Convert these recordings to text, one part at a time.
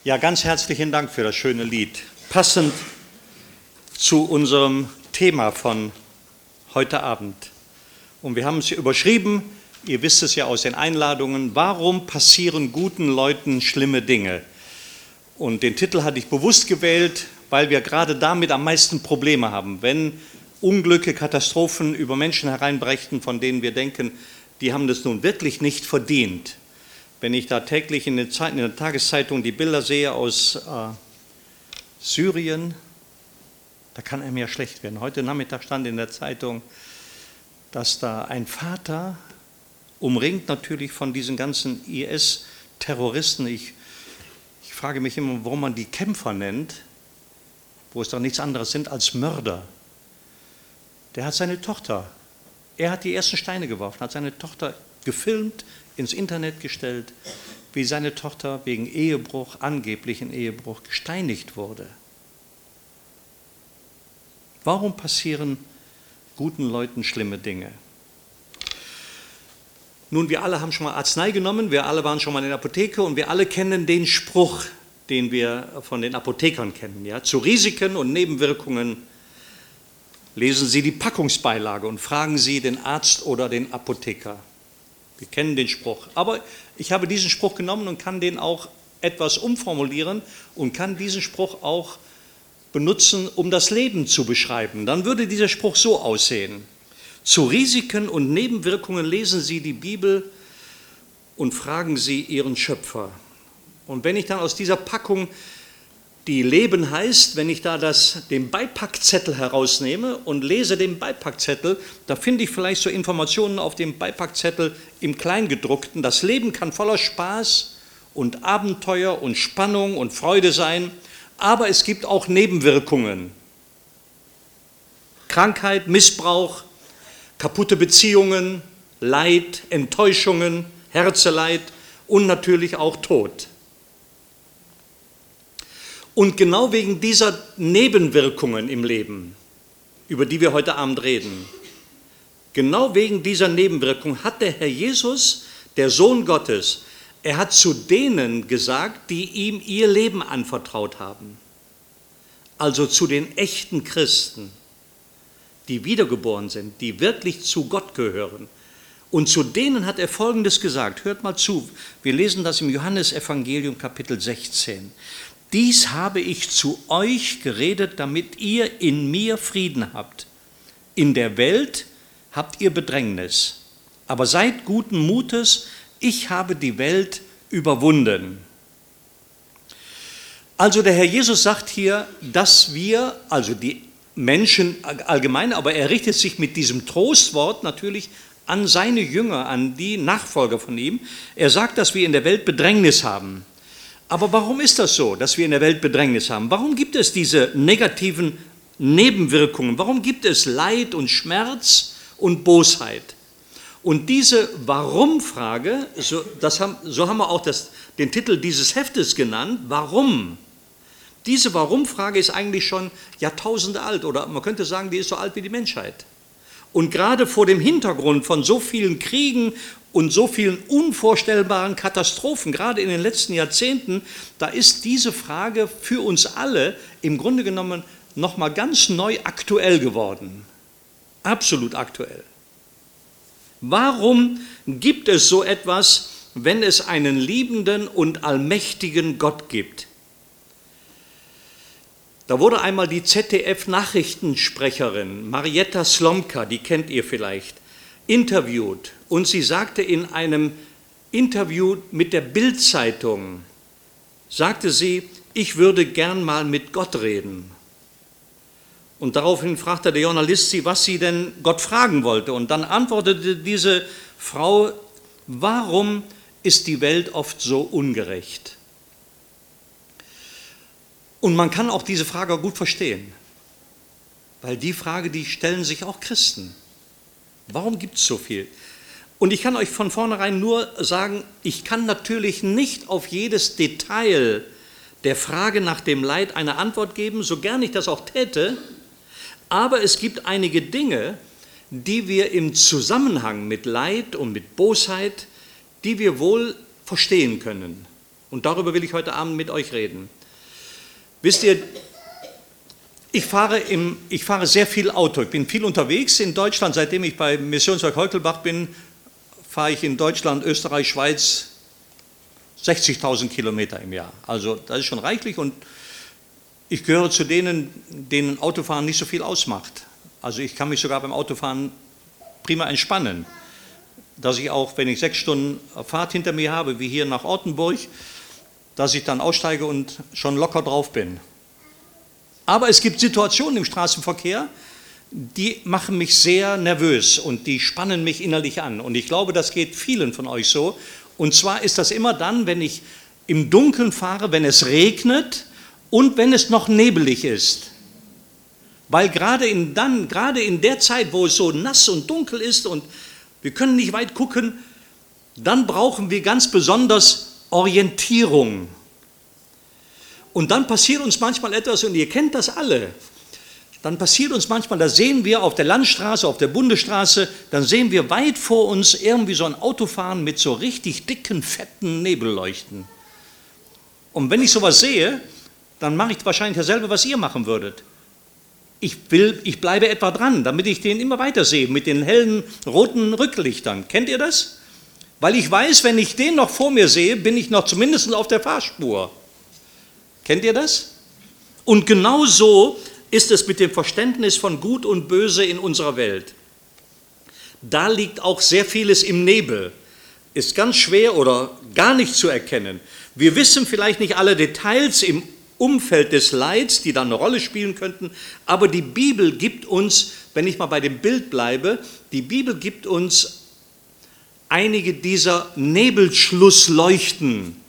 Ja, ganz herzlichen Dank für das schöne Lied. Passend zu unserem Thema von heute Abend. Und wir haben es überschrieben, ihr wisst es ja aus den Einladungen, warum passieren guten Leuten schlimme Dinge? Und den Titel hatte ich bewusst gewählt, weil wir gerade damit am meisten Probleme haben. Wenn Unglücke, Katastrophen über Menschen hereinbrechen, von denen wir denken, die haben das nun wirklich nicht verdient. Wenn ich da täglich in der Tageszeitung die Bilder sehe aus Syrien, da kann einem ja schlecht werden. Heute Nachmittag stand in der Zeitung, dass da ein Vater, umringt natürlich von diesen ganzen IS-Terroristen, ich frage mich immer, warum man die Kämpfer nennt, wo es doch nichts anderes sind als Mörder. Der hat seine Tochter, er hat die ersten Steine geworfen, hat seine Tochter gefilmt, ins Internet gestellt, wie seine Tochter wegen Ehebruch, angeblichen Ehebruch, gesteinigt wurde. Warum passieren guten Leuten schlimme Dinge? Nun, wir alle haben schon mal Arznei genommen, wir alle waren schon mal in der Apotheke und wir alle kennen den Spruch, den wir von den Apothekern kennen. Ja? Zu Risiken und Nebenwirkungen lesen Sie die Packungsbeilage und fragen Sie den Arzt oder den Apotheker. Wir kennen den Spruch, aber ich habe diesen Spruch genommen und kann den auch etwas umformulieren und kann diesen Spruch auch benutzen, um das Leben zu beschreiben. Dann würde dieser Spruch so aussehen. Zu Risiken und Nebenwirkungen lesen Sie die Bibel und fragen Sie Ihren Schöpfer. Und wenn ich dann aus dieser Packung, die Leben heißt, wenn ich da den Beipackzettel herausnehme und lese den Beipackzettel, da finde ich vielleicht so Informationen auf dem Beipackzettel im Kleingedruckten. Das Leben kann voller Spaß und Abenteuer und Spannung und Freude sein, aber es gibt auch Nebenwirkungen. Krankheit, Missbrauch, kaputte Beziehungen, Leid, Enttäuschungen, Herzeleid und natürlich auch Tod. Und genau wegen dieser Nebenwirkungen im Leben, über die wir heute Abend reden, genau wegen dieser Nebenwirkungen hat der Herr Jesus, der Sohn Gottes, er hat zu denen gesagt, die ihm ihr Leben anvertraut haben, also zu den echten Christen, die wiedergeboren sind, die wirklich zu Gott gehören. Und zu denen hat er Folgendes gesagt, hört mal zu, wir lesen das im Johannesevangelium Kapitel 16. Dies habe ich zu euch geredet, damit ihr in mir Frieden habt. In der Welt habt ihr Bedrängnis, aber seid guten Mutes, ich habe die Welt überwunden. Also der Herr Jesus sagt hier, dass wir, also die Menschen allgemein, aber er richtet sich mit diesem Trostwort natürlich an seine Jünger, an die Nachfolger von ihm. Er sagt, dass wir in der Welt Bedrängnis haben. Aber warum ist das so, dass wir in der Welt Bedrängnis haben? Warum gibt es diese negativen Nebenwirkungen? Warum gibt es Leid und Schmerz und Bosheit? Und diese Warum-Frage, so haben wir auch den Titel dieses Heftes genannt, Warum? Diese Warum-Frage ist eigentlich schon Jahrtausende alt oder man könnte sagen, die ist so alt wie die Menschheit. Und gerade vor dem Hintergrund von so vielen Kriegen und so vielen unvorstellbaren Katastrophen, gerade in den letzten Jahrzehnten, da ist diese Frage für uns alle im Grunde genommen nochmal ganz neu aktuell geworden. Absolut aktuell. Warum gibt es so etwas, wenn es einen liebenden und allmächtigen Gott gibt? Da wurde einmal die ZDF-Nachrichtensprecherin Marietta Slomka, die kennt ihr vielleicht, interviewt. Und sie sagte in einem Interview mit der Bild-Zeitung, sagte sie, ich würde gern mal mit Gott reden. Und daraufhin fragte der Journalist sie, was sie denn Gott fragen wollte. Und dann antwortete diese Frau, warum ist die Welt oft so ungerecht? Und man kann auch diese Frage gut verstehen, weil die Frage, die stellen sich auch Christen. Warum gibt es so viel? Und ich kann euch von vornherein nur sagen, ich kann natürlich nicht auf jedes Detail der Frage nach dem Leid eine Antwort geben, so gern ich das auch täte, aber es gibt einige Dinge, die wir im Zusammenhang mit Leid und mit Bosheit, die wir wohl verstehen können. Und darüber will ich heute Abend mit euch reden. Wisst ihr, ich fahre sehr viel Auto. Ich bin viel unterwegs in Deutschland. Seitdem ich bei Missionswerk Heukelbach bin, fahre ich in Deutschland, Österreich, Schweiz 60.000 Kilometer im Jahr. Also das ist schon reichlich und ich gehöre zu denen Autofahren nicht so viel ausmacht. Also ich kann mich sogar beim Autofahren prima entspannen. Dass ich auch, wenn ich 6 Stunden Fahrt hinter mir habe, wie hier nach Ortenburg, dass ich dann aussteige und schon locker drauf bin. Aber es gibt Situationen im Straßenverkehr, die machen mich sehr nervös und die spannen mich innerlich an. Und ich glaube, das geht vielen von euch so. Und zwar ist das immer dann, wenn ich im Dunkeln fahre, wenn es regnet und wenn es noch nebelig ist. Weil gerade in der Zeit, wo es so nass und dunkel ist und wir können nicht weit gucken, dann brauchen wir ganz besonders Orientierung. Und dann passiert uns manchmal etwas, und ihr kennt das alle, dann passiert uns manchmal, da sehen wir auf der Landstraße, auf der Bundesstraße, dann sehen wir weit vor uns irgendwie so ein Auto fahren mit so richtig dicken, fetten Nebelleuchten. Und wenn ich sowas sehe, dann mache ich wahrscheinlich dasselbe, was ihr machen würdet. Ich bleibe etwa dran, damit ich den immer weiter sehe, mit den hellen roten Rücklichtern. Kennt ihr das? Weil ich weiß, wenn ich den noch vor mir sehe, bin ich noch zumindest auf der Fahrspur. Kennt ihr das? Und genau so ist es mit dem Verständnis von Gut und Böse in unserer Welt. Da liegt auch sehr vieles im Nebel. Ist ganz schwer oder gar nicht zu erkennen. Wir wissen vielleicht nicht alle Details im Umfeld des Leids, die da eine Rolle spielen könnten, aber die Bibel gibt uns, wenn ich mal bei dem Bild bleibe, die Bibel gibt uns einige dieser Nebelschlussleuchten,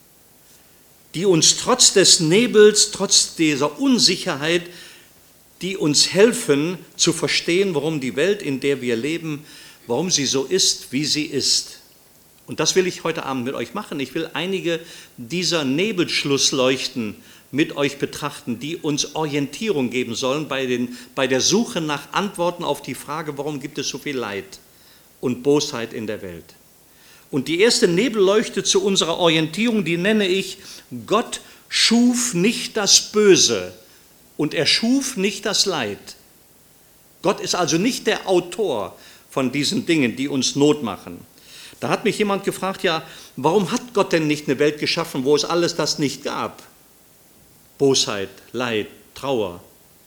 die uns trotz des Nebels, trotz dieser Unsicherheit, die uns helfen zu verstehen, warum die Welt, in der wir leben, warum sie so ist, wie sie ist. Und das will ich heute Abend mit euch machen. Ich will einige dieser Nebelschlussleuchten mit euch betrachten, die uns Orientierung geben sollen bei der Suche nach Antworten auf die Frage, warum gibt es so viel Leid und Bosheit in der Welt. Und die erste Nebelleuchte zu unserer Orientierung, die nenne ich: Gott schuf nicht das Böse und er schuf nicht das Leid. Gott ist also nicht der Autor von diesen Dingen, die uns Not machen. Da hat mich jemand gefragt, ja, warum hat Gott denn nicht eine Welt geschaffen, wo es alles das nicht gab? Bosheit, Leid, Trauer.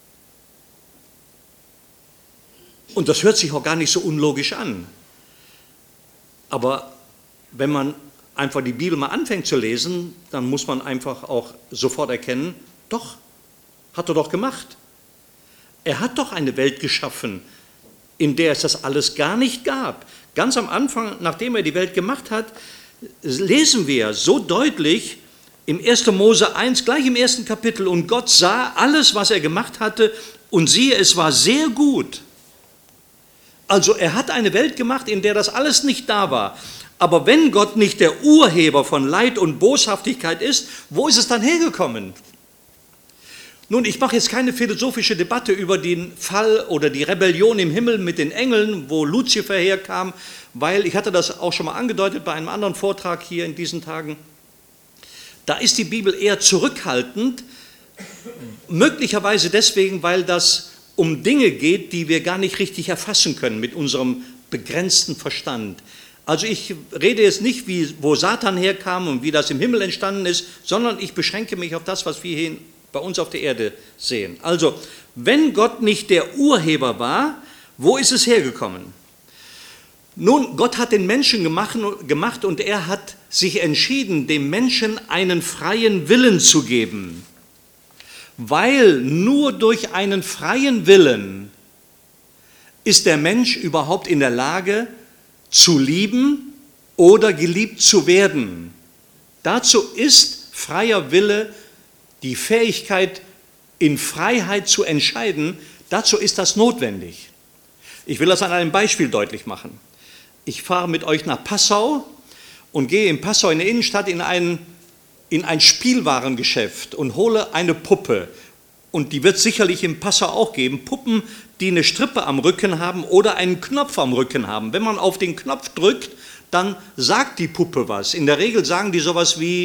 Und das hört sich auch gar nicht so unlogisch an. Aber wenn man einfach die Bibel mal anfängt zu lesen, dann muss man einfach auch sofort erkennen, doch, hat er doch gemacht. Er hat doch eine Welt geschaffen, in der es das alles gar nicht gab. Ganz am Anfang, nachdem er die Welt gemacht hat, lesen wir so deutlich im 1. Mose 1, gleich im 1. Kapitel, und Gott sah alles, was er gemacht hatte, und siehe, es war sehr gut. Also er hat eine Welt gemacht, in der das alles nicht da war. Aber wenn Gott nicht der Urheber von Leid und Boshaftigkeit ist, wo ist es dann hergekommen? Nun, ich mache jetzt keine philosophische Debatte über den Fall oder die Rebellion im Himmel mit den Engeln, wo Luzifer herkam, weil, ich hatte das auch schon mal angedeutet bei einem anderen Vortrag hier in diesen Tagen, da ist die Bibel eher zurückhaltend, möglicherweise deswegen, weil das um Dinge geht, die wir gar nicht richtig erfassen können mit unserem begrenzten Verstand. Also ich rede jetzt nicht, wo Satan herkam und wie das im Himmel entstanden ist, sondern ich beschränke mich auf das, was wir hier bei uns auf der Erde sehen. Also, wenn Gott nicht der Urheber war, wo ist es hergekommen? Nun, Gott hat den Menschen gemacht und er hat sich entschieden, dem Menschen einen freien Willen zu geben. Weil nur durch einen freien Willen ist der Mensch überhaupt in der Lage, zu lieben oder geliebt zu werden. Dazu ist freier Wille die Fähigkeit, in Freiheit zu entscheiden, dazu ist das notwendig. Ich will das an einem Beispiel deutlich machen. Ich fahre mit euch nach Passau und gehe in Passau in der Innenstadt in ein Spielwarengeschäft und hole eine Puppe. Und die wird es sicherlich in Passau auch geben. Puppen, die eine Strippe am Rücken haben oder einen Knopf am Rücken haben. Wenn man auf den Knopf drückt, dann sagt die Puppe was. In der Regel sagen die sowas wie,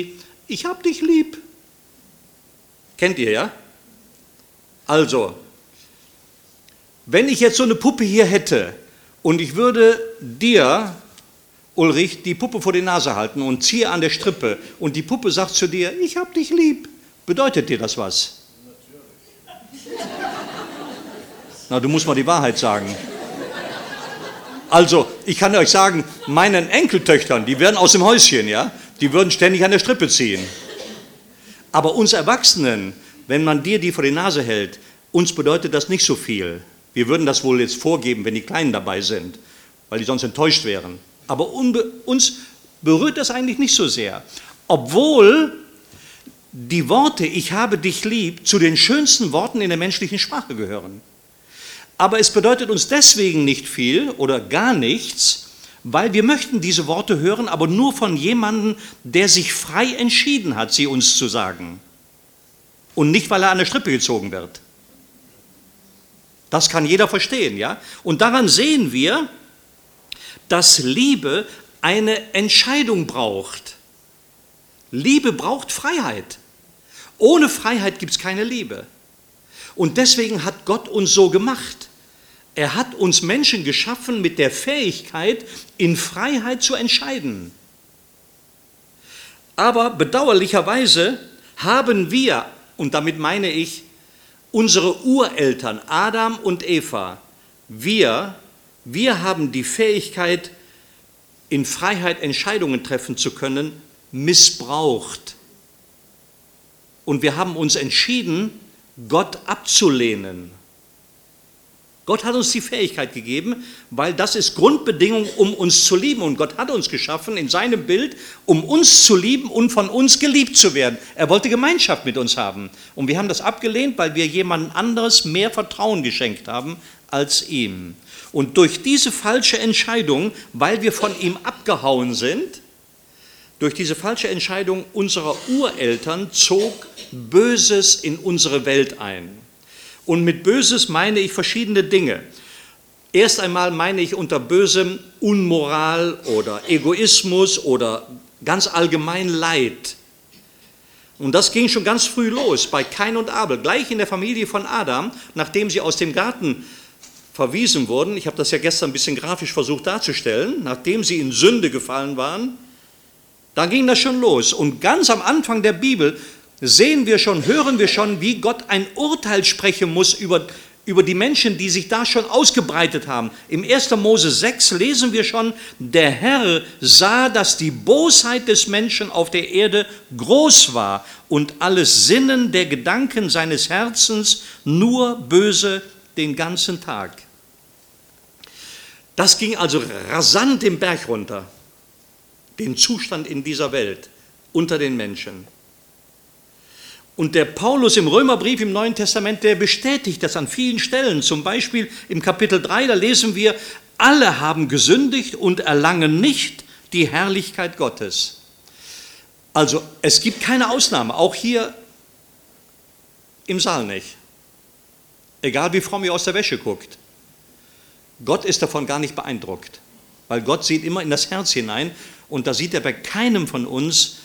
ich hab dich lieb. Kennt ihr, ja? Also, wenn ich jetzt so eine Puppe hier hätte und ich würde dir, Ulrich, die Puppe vor die Nase halten und ziehe an der Strippe und die Puppe sagt zu dir, ich hab dich lieb, bedeutet dir das was? Natürlich. Na, du musst mal die Wahrheit sagen. Also, ich kann euch sagen, meinen Enkeltöchtern, die werden aus dem Häuschen, ja, die würden ständig an der Strippe ziehen. Aber uns Erwachsenen, wenn man dir die vor die Nase hält, uns bedeutet das nicht so viel. Wir würden das wohl jetzt vorgeben, wenn die Kleinen dabei sind, weil die sonst enttäuscht wären. Aber uns berührt das eigentlich nicht so sehr. Obwohl die Worte, ich habe dich lieb, zu den schönsten Worten in der menschlichen Sprache gehören. Aber es bedeutet uns deswegen nicht viel oder gar nichts, weil wir möchten diese Worte hören, aber nur von jemandem, der sich frei entschieden hat, sie uns zu sagen. Und nicht, weil er an der Strippe gezogen wird. Das kann jeder verstehen, ja? Und daran sehen wir, dass Liebe eine Entscheidung braucht. Liebe braucht Freiheit. Ohne Freiheit gibt es keine Liebe. Und deswegen hat Gott uns so gemacht. Er hat uns Menschen geschaffen mit der Fähigkeit, in Freiheit zu entscheiden. Aber bedauerlicherweise haben wir, und damit meine ich unsere Ureltern Adam und Eva, wir haben die Fähigkeit, in Freiheit Entscheidungen treffen zu können, missbraucht. Und wir haben uns entschieden, Gott abzulehnen. Gott hat uns die Fähigkeit gegeben, weil das ist Grundbedingung, um uns zu lieben. Und Gott hat uns geschaffen in seinem Bild, um uns zu lieben und von uns geliebt zu werden. Er wollte Gemeinschaft mit uns haben. Und wir haben das abgelehnt, weil wir jemand anderes mehr Vertrauen geschenkt haben als ihm. Und durch diese falsche Entscheidung, weil wir von ihm abgehauen sind, durch diese falsche Entscheidung unserer Ureltern zog Böses in unsere Welt ein. Und mit Böses meine ich verschiedene Dinge. Erst einmal meine ich unter Bösem Unmoral oder Egoismus oder ganz allgemein Leid. Und das ging schon ganz früh los, bei Kain und Abel, gleich in der Familie von Adam, nachdem sie aus dem Garten verwiesen wurden. Ich habe das ja gestern ein bisschen grafisch versucht darzustellen, nachdem sie in Sünde gefallen waren, da ging das schon los. Und ganz am Anfang der Bibel sehen wir schon, hören wir schon, wie Gott ein Urteil sprechen muss über die Menschen, die sich da schon ausgebreitet haben. Im 1. Mose 6 lesen wir schon, der Herr sah, dass die Bosheit des Menschen auf der Erde groß war und alles Sinnen der Gedanken seines Herzens nur böse den ganzen Tag. Das ging also rasant den Berg runter, den Zustand in dieser Welt unter den Menschen. Und der Paulus im Römerbrief im Neuen Testament, der bestätigt das an vielen Stellen. Zum Beispiel im Kapitel 3, da lesen wir, alle haben gesündigt und erlangen nicht die Herrlichkeit Gottes. Also es gibt keine Ausnahme, auch hier im Saal nicht. Egal wie fromm ihr aus der Wäsche guckt. Gott ist davon gar nicht beeindruckt, weil Gott sieht immer in das Herz hinein und da sieht er bei keinem von uns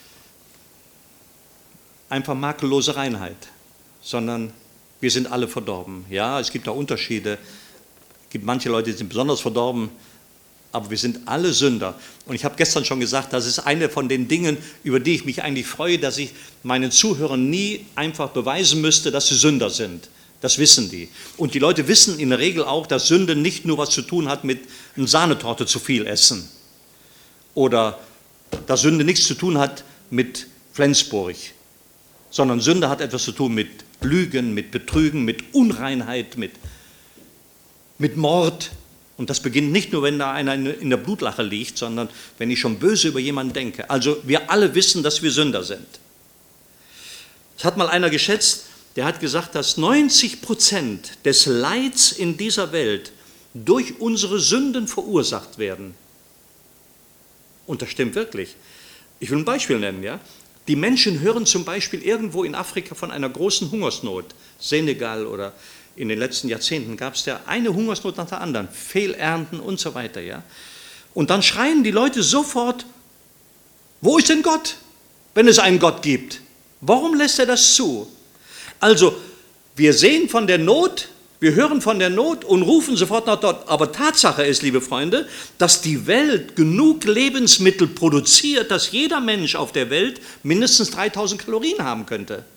einfach makellose Reinheit, sondern wir sind alle verdorben. Ja, es gibt da Unterschiede. Es gibt manche Leute, die sind besonders verdorben, aber wir sind alle Sünder. Und ich habe gestern schon gesagt, das ist eine von den Dingen, über die ich mich eigentlich freue, dass ich meinen Zuhörern nie einfach beweisen müsste, dass sie Sünder sind. Das wissen die. Und die Leute wissen in der Regel auch, dass Sünde nicht nur was zu tun hat mit einer Sahnetorte zu viel essen oder dass Sünde nichts zu tun hat mit Flensburg, sondern Sünde hat etwas zu tun mit Lügen, mit Betrügen, mit Unreinheit, mit Mord. Und das beginnt nicht nur, wenn da einer in der Blutlache liegt, sondern wenn ich schon böse über jemanden denke. Also wir alle wissen, dass wir Sünder sind. Es hat mal einer geschätzt, der hat gesagt, dass 90% des Leids in dieser Welt durch unsere Sünden verursacht werden. Und das stimmt wirklich. Ich will ein Beispiel nennen, ja. Die Menschen hören zum Beispiel irgendwo in Afrika von einer großen Hungersnot, Senegal oder in den letzten Jahrzehnten gab es ja eine Hungersnot nach der anderen, Fehlernten und so weiter. Ja? Und dann schreien die Leute sofort, wo ist denn Gott? wenn es einen Gott gibt? Warum lässt er das zu? Also, wir sehen von der Not, wir hören von der Not und rufen sofort nach dort. Aber Tatsache ist, liebe Freunde, dass die Welt genug Lebensmittel produziert, dass jeder Mensch auf der Welt mindestens 3000 Kalorien haben könnte.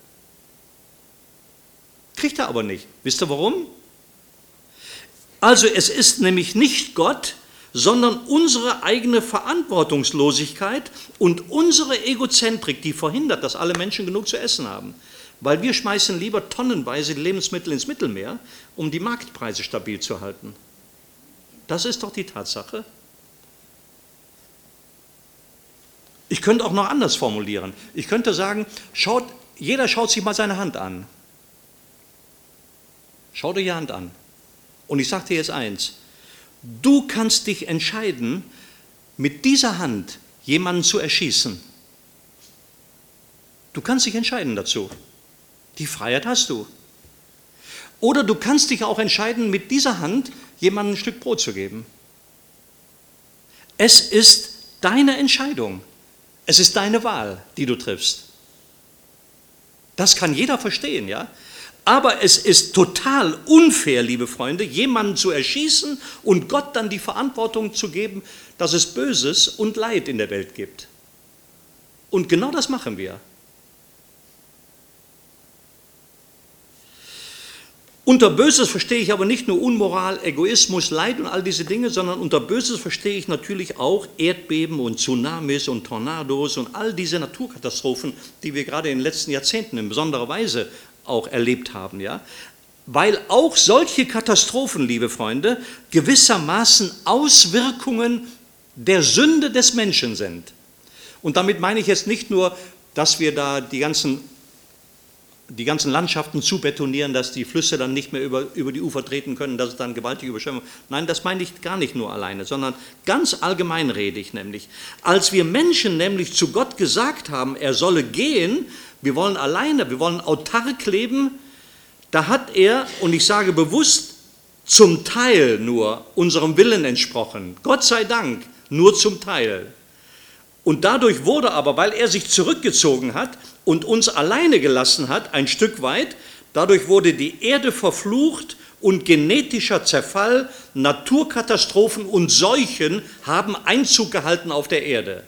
Kriegt er aber nicht. Wisst ihr warum? Also es ist nämlich nicht Gott, sondern unsere eigene Verantwortungslosigkeit und unsere Egozentrik, die verhindert, dass alle Menschen genug zu essen haben. Weil wir schmeißen lieber tonnenweise Lebensmittel ins Mittelmeer, um die Marktpreise stabil zu halten. Das ist doch die Tatsache. Ich könnte auch noch anders formulieren. Ich könnte sagen, jeder schaut sich mal seine Hand an. Schau dir die Hand an. Und ich sage dir jetzt eins, du kannst dich entscheiden, mit dieser Hand jemanden zu erschießen. Du kannst dich entscheiden dazu. Die Freiheit hast du. Oder du kannst dich auch entscheiden, mit dieser Hand jemandem ein Stück Brot zu geben. Es ist deine Entscheidung. Es ist deine Wahl, die du triffst. Das kann jeder verstehen, ja? Aber es ist total unfair, liebe Freunde, jemanden zu erschießen und Gott dann die Verantwortung zu geben, dass es Böses und Leid in der Welt gibt. Und genau das machen wir. Unter Böses verstehe ich aber nicht nur Unmoral, Egoismus, Leid und all diese Dinge, sondern unter Böses verstehe ich natürlich auch Erdbeben und Tsunamis und Tornados und all diese Naturkatastrophen, die wir gerade in den letzten Jahrzehnten in besonderer Weise auch erlebt haben. Ja? Weil auch solche Katastrophen, liebe Freunde, gewissermaßen Auswirkungen der Sünde des Menschen sind. Und damit meine ich jetzt nicht nur, dass wir da die ganzen Landschaften zubetonieren, dass die Flüsse dann nicht mehr über die Ufer treten können, dass es dann gewaltige Überschwemmungen. Nein, das meine ich gar nicht nur alleine, sondern ganz allgemein rede ich nämlich. Als wir Menschen nämlich zu Gott gesagt haben, er solle gehen, wir wollen alleine, wir wollen autark leben, da hat er, und ich sage bewusst, zum Teil nur unserem Willen entsprochen. Gott sei Dank, nur zum Teil. Und dadurch wurde aber, weil er sich zurückgezogen hat und uns alleine gelassen hat, ein Stück weit, dadurch wurde die Erde verflucht und genetischer Zerfall, Naturkatastrophen und Seuchen haben Einzug gehalten auf der Erde.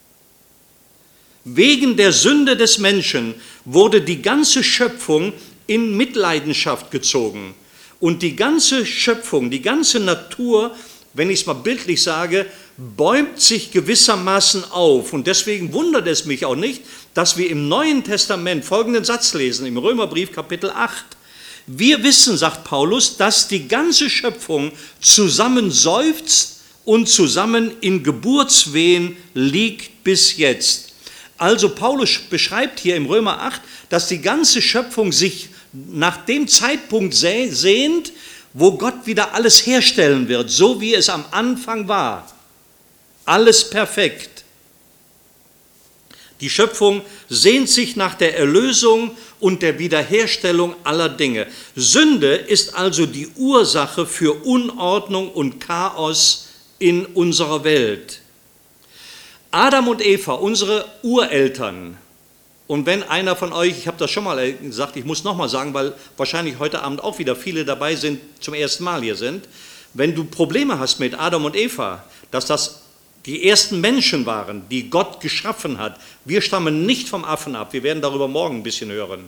Wegen der Sünde des Menschen wurde die ganze Schöpfung in Mitleidenschaft gezogen. Und die ganze Schöpfung, die ganze Natur, wenn ich es mal bildlich sage, bäumt sich gewissermaßen auf. Und deswegen wundert es mich auch nicht, dass wir im Neuen Testament folgenden Satz lesen, im Römerbrief Kapitel 8. Wir wissen, sagt Paulus, dass die ganze Schöpfung zusammen seufzt und zusammen in Geburtswehen liegt bis jetzt. Also Paulus beschreibt hier im Römer 8, dass die ganze Schöpfung sich nach dem Zeitpunkt sehnt, wo Gott wieder alles herstellen wird, so wie es am Anfang war. Alles perfekt. Die Schöpfung sehnt sich nach der Erlösung und der Wiederherstellung aller Dinge. Sünde ist also die Ursache für Unordnung und Chaos in unserer Welt. Adam und Eva, unsere Ureltern, und wenn einer von euch, ich habe das schon mal gesagt, ich muss nochmal sagen, weil wahrscheinlich heute Abend auch wieder viele dabei sind, zum ersten Mal hier sind, wenn du Probleme hast mit Adam und Eva, dass das die ersten Menschen waren, die Gott geschaffen hat, wir stammen nicht vom Affen ab, wir werden darüber morgen ein bisschen hören.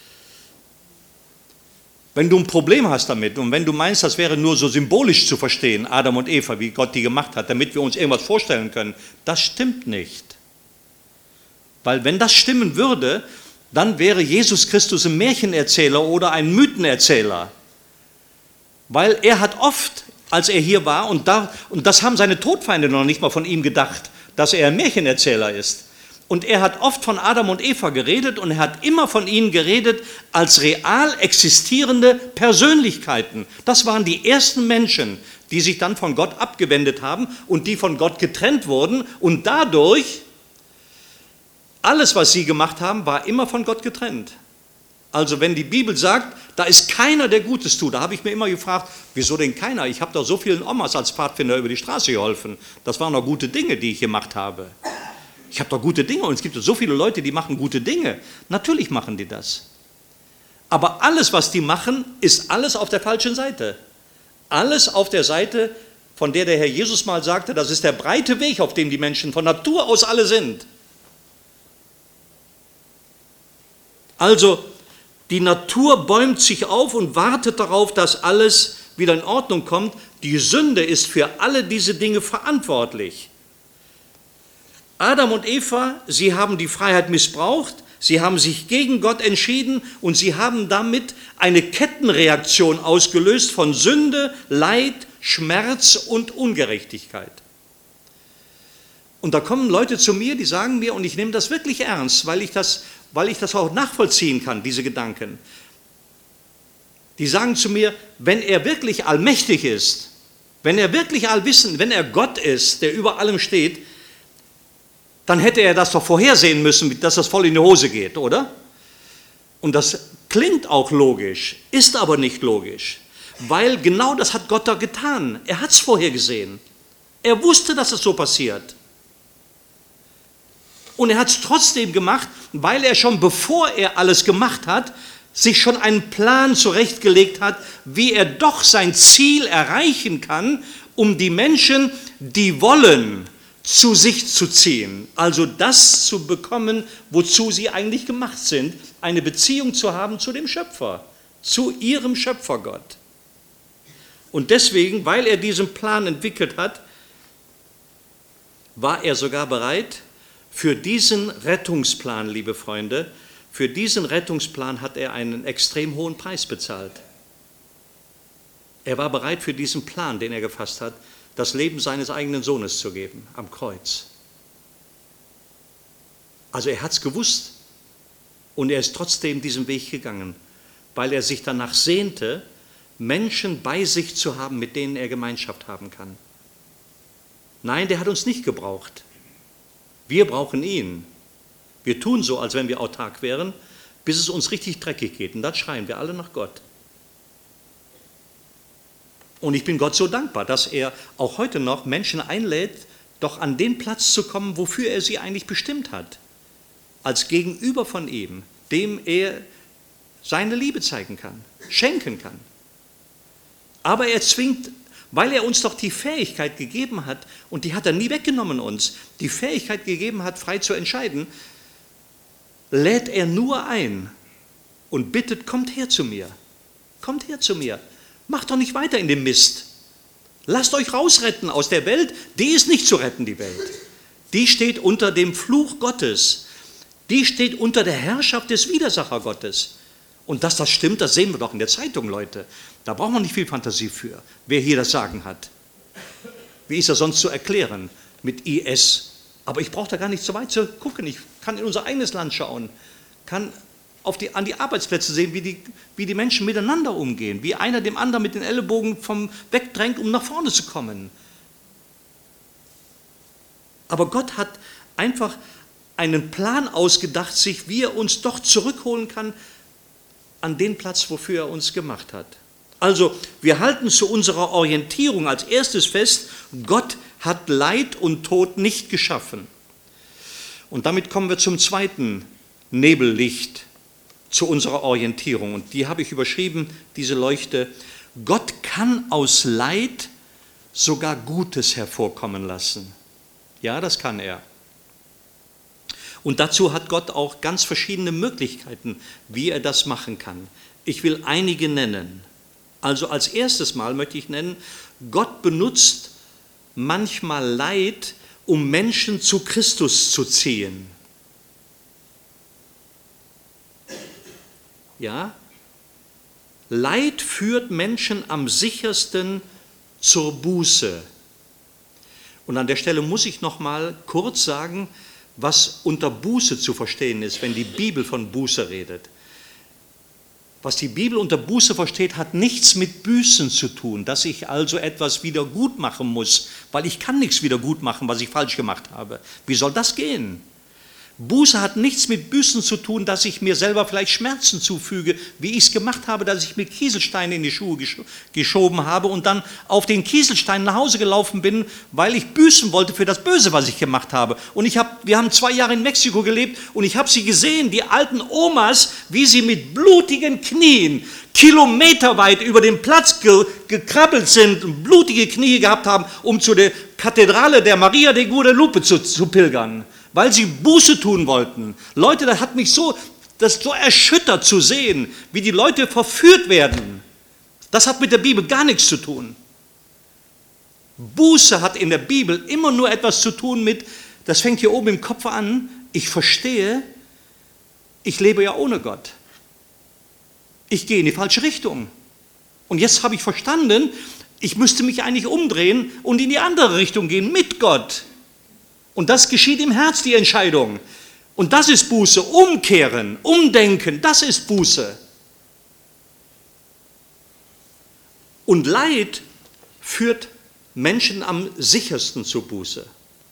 Wenn du ein Problem hast damit und wenn du meinst, das wäre nur so symbolisch zu verstehen, Adam und Eva, wie Gott die gemacht hat, damit wir uns irgendwas vorstellen können, das stimmt nicht. Weil wenn das stimmen würde, dann wäre Jesus Christus ein Märchenerzähler oder ein Mythenerzähler. Weil er hat oft, als er hier war, und das haben seine Todfeinde noch nicht mal von ihm gedacht, dass er ein Märchenerzähler ist. Und er hat oft von Adam und Eva geredet und er hat immer von ihnen geredet als real existierende Persönlichkeiten. Das waren die ersten Menschen, die sich dann von Gott abgewendet haben und die von Gott getrennt wurden. Und dadurch, alles, was sie gemacht haben, war immer von Gott getrennt. Also wenn die Bibel sagt, da ist keiner, der Gutes tut, da habe ich mir immer gefragt, wieso denn keiner? Ich habe doch so vielen Omas als Pfadfinder über die Straße geholfen. Das waren doch gute Dinge, die ich gemacht habe. Ich habe doch gute Dinge und es gibt so viele Leute, die machen gute Dinge. Natürlich machen die das. Aber alles, was die machen, ist alles auf der falschen Seite. Alles auf der Seite, von der Herr Jesus mal sagte, das ist der breite Weg, auf dem die Menschen von Natur aus alle sind. Also, die Natur bäumt sich auf und wartet darauf, dass alles wieder in Ordnung kommt. Die Sünde ist für alle diese Dinge verantwortlich. Adam und Eva, sie haben die Freiheit missbraucht, sie haben sich gegen Gott entschieden und sie haben damit eine Kettenreaktion ausgelöst von Sünde, Leid, Schmerz und Ungerechtigkeit. Und da kommen Leute zu mir, die sagen mir, und ich nehme das wirklich ernst, weil ich das auch nachvollziehen kann, diese Gedanken. Die sagen zu mir, wenn er wirklich allmächtig ist, wenn er wirklich allwissend, wenn er Gott ist, der über allem steht, dann hätte er das doch vorhersehen müssen, dass das voll in die Hose geht, oder? Und das klingt auch logisch, ist aber nicht logisch, weil genau das hat Gott da getan. Er hat es vorhergesehen. Er wusste, dass es so passiert. Und er hat es trotzdem gemacht, weil er schon bevor er alles gemacht hat, sich schon einen Plan zurechtgelegt hat, wie er doch sein Ziel erreichen kann, um die Menschen, die wollen, zu sich zu ziehen. Also das zu bekommen, wozu sie eigentlich gemacht sind, eine Beziehung zu haben zu dem Schöpfer, zu ihrem Schöpfergott. Und deswegen, weil er diesen Plan entwickelt hat, war er sogar bereit, für diesen Rettungsplan, liebe Freunde, für diesen Rettungsplan hat er einen extrem hohen Preis bezahlt. Er war bereit, für diesen Plan, den er gefasst hat, das Leben seines eigenen Sohnes zu geben, am Kreuz. Also er hat es gewusst und er ist trotzdem diesen Weg gegangen, weil er sich danach sehnte, Menschen bei sich zu haben, mit denen er Gemeinschaft haben kann. Nein, der hat uns nicht gebraucht. Wir brauchen ihn. Wir tun so, als wenn wir autark wären, bis es uns richtig dreckig geht. Und dann schreien wir alle nach Gott. Und ich bin Gott so dankbar, dass er auch heute noch Menschen einlädt, doch an den Platz zu kommen, wofür er sie eigentlich bestimmt hat. Als Gegenüber von ihm, dem er seine Liebe zeigen kann, schenken kann. Aber er zwingt, weil er uns doch die Fähigkeit gegeben hat, und die hat er nie weggenommen uns, die Fähigkeit gegeben hat, frei zu entscheiden, lädt er nur ein und bittet, kommt her zu mir, kommt her zu mir, macht doch nicht weiter in dem Mist. Lasst euch rausretten aus der Welt, die ist nicht zu retten, die Welt. Die steht unter dem Fluch Gottes, die steht unter der Herrschaft des Widersacher Gottes. Und dass das stimmt, das sehen wir doch in der Zeitung, Leute. Da braucht man nicht viel Fantasie für, wer hier das Sagen hat. Wie ist das sonst zu erklären mit IS? Aber ich brauche da gar nicht so weit zu gucken. Ich kann in unser eigenes Land schauen, kann an die Arbeitsplätze sehen, wie die Menschen miteinander umgehen, wie einer dem anderen mit den Ellenbogen wegdrängt, um nach vorne zu kommen. Aber Gott hat einfach einen Plan ausgedacht, wie er uns doch zurückholen kann an den Platz, wofür er uns gemacht hat. Also, wir halten zu unserer Orientierung als erstes fest, Gott hat Leid und Tod nicht geschaffen. Und damit kommen wir zum zweiten Nebellicht zu unserer Orientierung. Und die habe ich überschrieben, diese Leuchte. Gott kann aus Leid sogar Gutes hervorkommen lassen. Ja, das kann er. Und dazu hat Gott auch ganz verschiedene Möglichkeiten, wie er das machen kann. Ich will einige nennen. Also als erstes Mal möchte ich nennen, Gott benutzt manchmal Leid, um Menschen zu Christus zu ziehen. Ja? Leid führt Menschen am sichersten zur Buße. Und an der Stelle muss ich noch mal kurz sagen, was unter Buße zu verstehen ist, wenn die Bibel von Buße redet. Was die Bibel unter Buße versteht, hat nichts mit Büßen zu tun, dass ich also etwas wieder gut machen muss, weil ich kann nichts wieder gut machen, was ich falsch gemacht habe. Wie soll das gehen? Buße hat nichts mit Büßen zu tun, dass ich mir selber vielleicht Schmerzen zufüge, wie ich es gemacht habe, dass ich mir Kieselsteine in die Schuhe geschoben habe und dann auf den Kieselsteinen nach Hause gelaufen bin, weil ich büßen wollte für das Böse, was ich gemacht habe. Und wir haben 2 Jahre in Mexiko gelebt und ich habe sie gesehen, die alten Omas, wie sie mit blutigen Knien kilometerweit über den Platz gekrabbelt sind und blutige Knie gehabt haben, um zu der Kathedrale der Maria de Guadalupe zu pilgern, weil sie Buße tun wollten. Leute, das hat mich so erschüttert zu sehen, wie die Leute verführt werden. Das hat mit der Bibel gar nichts zu tun. Buße hat in der Bibel immer nur etwas zu tun mit, das fängt hier oben im Kopf an, ich verstehe, ich lebe ja ohne Gott. Ich gehe in die falsche Richtung. Und jetzt habe ich verstanden, ich müsste mich eigentlich umdrehen und in die andere Richtung gehen, mit Gott. Und das geschieht im Herz, die Entscheidung. Und das ist Buße, umkehren, umdenken, das ist Buße. Und Leid führt Menschen am sichersten zur Buße.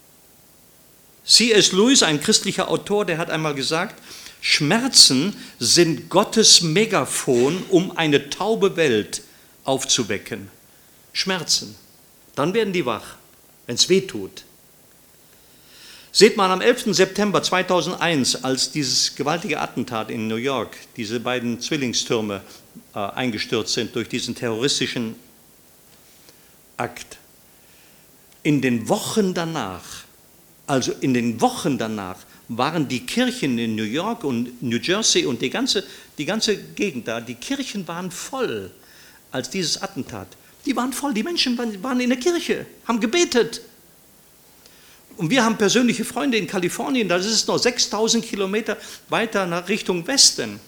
C.S. Lewis, ein christlicher Autor, der hat einmal gesagt, Schmerzen sind Gottes Megafon, um eine taube Welt aufzuwecken. Schmerzen, dann werden die wach, wenn es weh tut. Seht mal, am 11. September 2001, als dieses gewaltige Attentat in New York, diese beiden Zwillingstürme eingestürzt sind durch diesen terroristischen Akt, in den Wochen danach waren die Kirchen in New York und New Jersey und die ganze Gegend da, die Kirchen waren voll, als dieses Attentat. Die waren voll, die Menschen waren in der Kirche, haben gebetet. Und wir haben persönliche Freunde in Kalifornien, das ist noch 6000 Kilometer weiter nach Richtung Westen.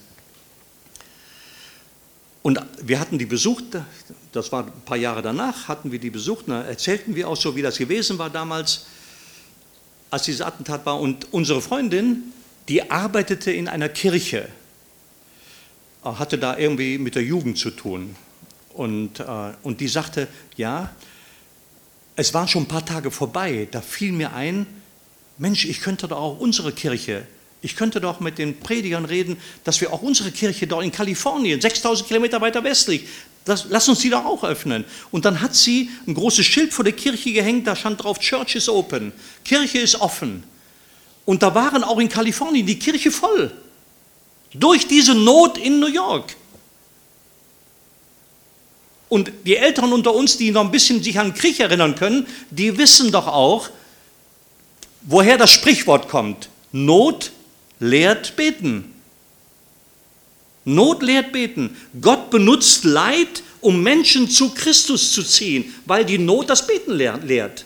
Und wir hatten die besucht, das war ein paar Jahre danach, hatten wir die besucht, da erzählten wir auch so, wie das gewesen war damals, als dieses Attentat war. Und unsere Freundin, die arbeitete in einer Kirche, hatte da irgendwie mit der Jugend zu tun. Und die sagte, ja, es waren schon ein paar Tage vorbei, da fiel mir ein, Mensch, ich könnte doch auch unsere Kirche, ich könnte doch mit den Predigern reden, dass wir auch unsere Kirche dort in Kalifornien, 6000 Kilometer weiter westlich, lass uns die doch auch öffnen. Und dann hat sie ein großes Schild vor der Kirche gehängt, da stand drauf, Church is open, Kirche ist offen. Und da waren auch in Kalifornien die Kirche voll, durch diese Not in New York. Und die Älteren unter uns, die noch ein bisschen sich an den Krieg erinnern können, die wissen doch auch, woher das Sprichwort kommt. Not lehrt beten. Not lehrt beten. Gott benutzt Leid, um Menschen zu Christus zu ziehen, weil die Not das Beten lehrt.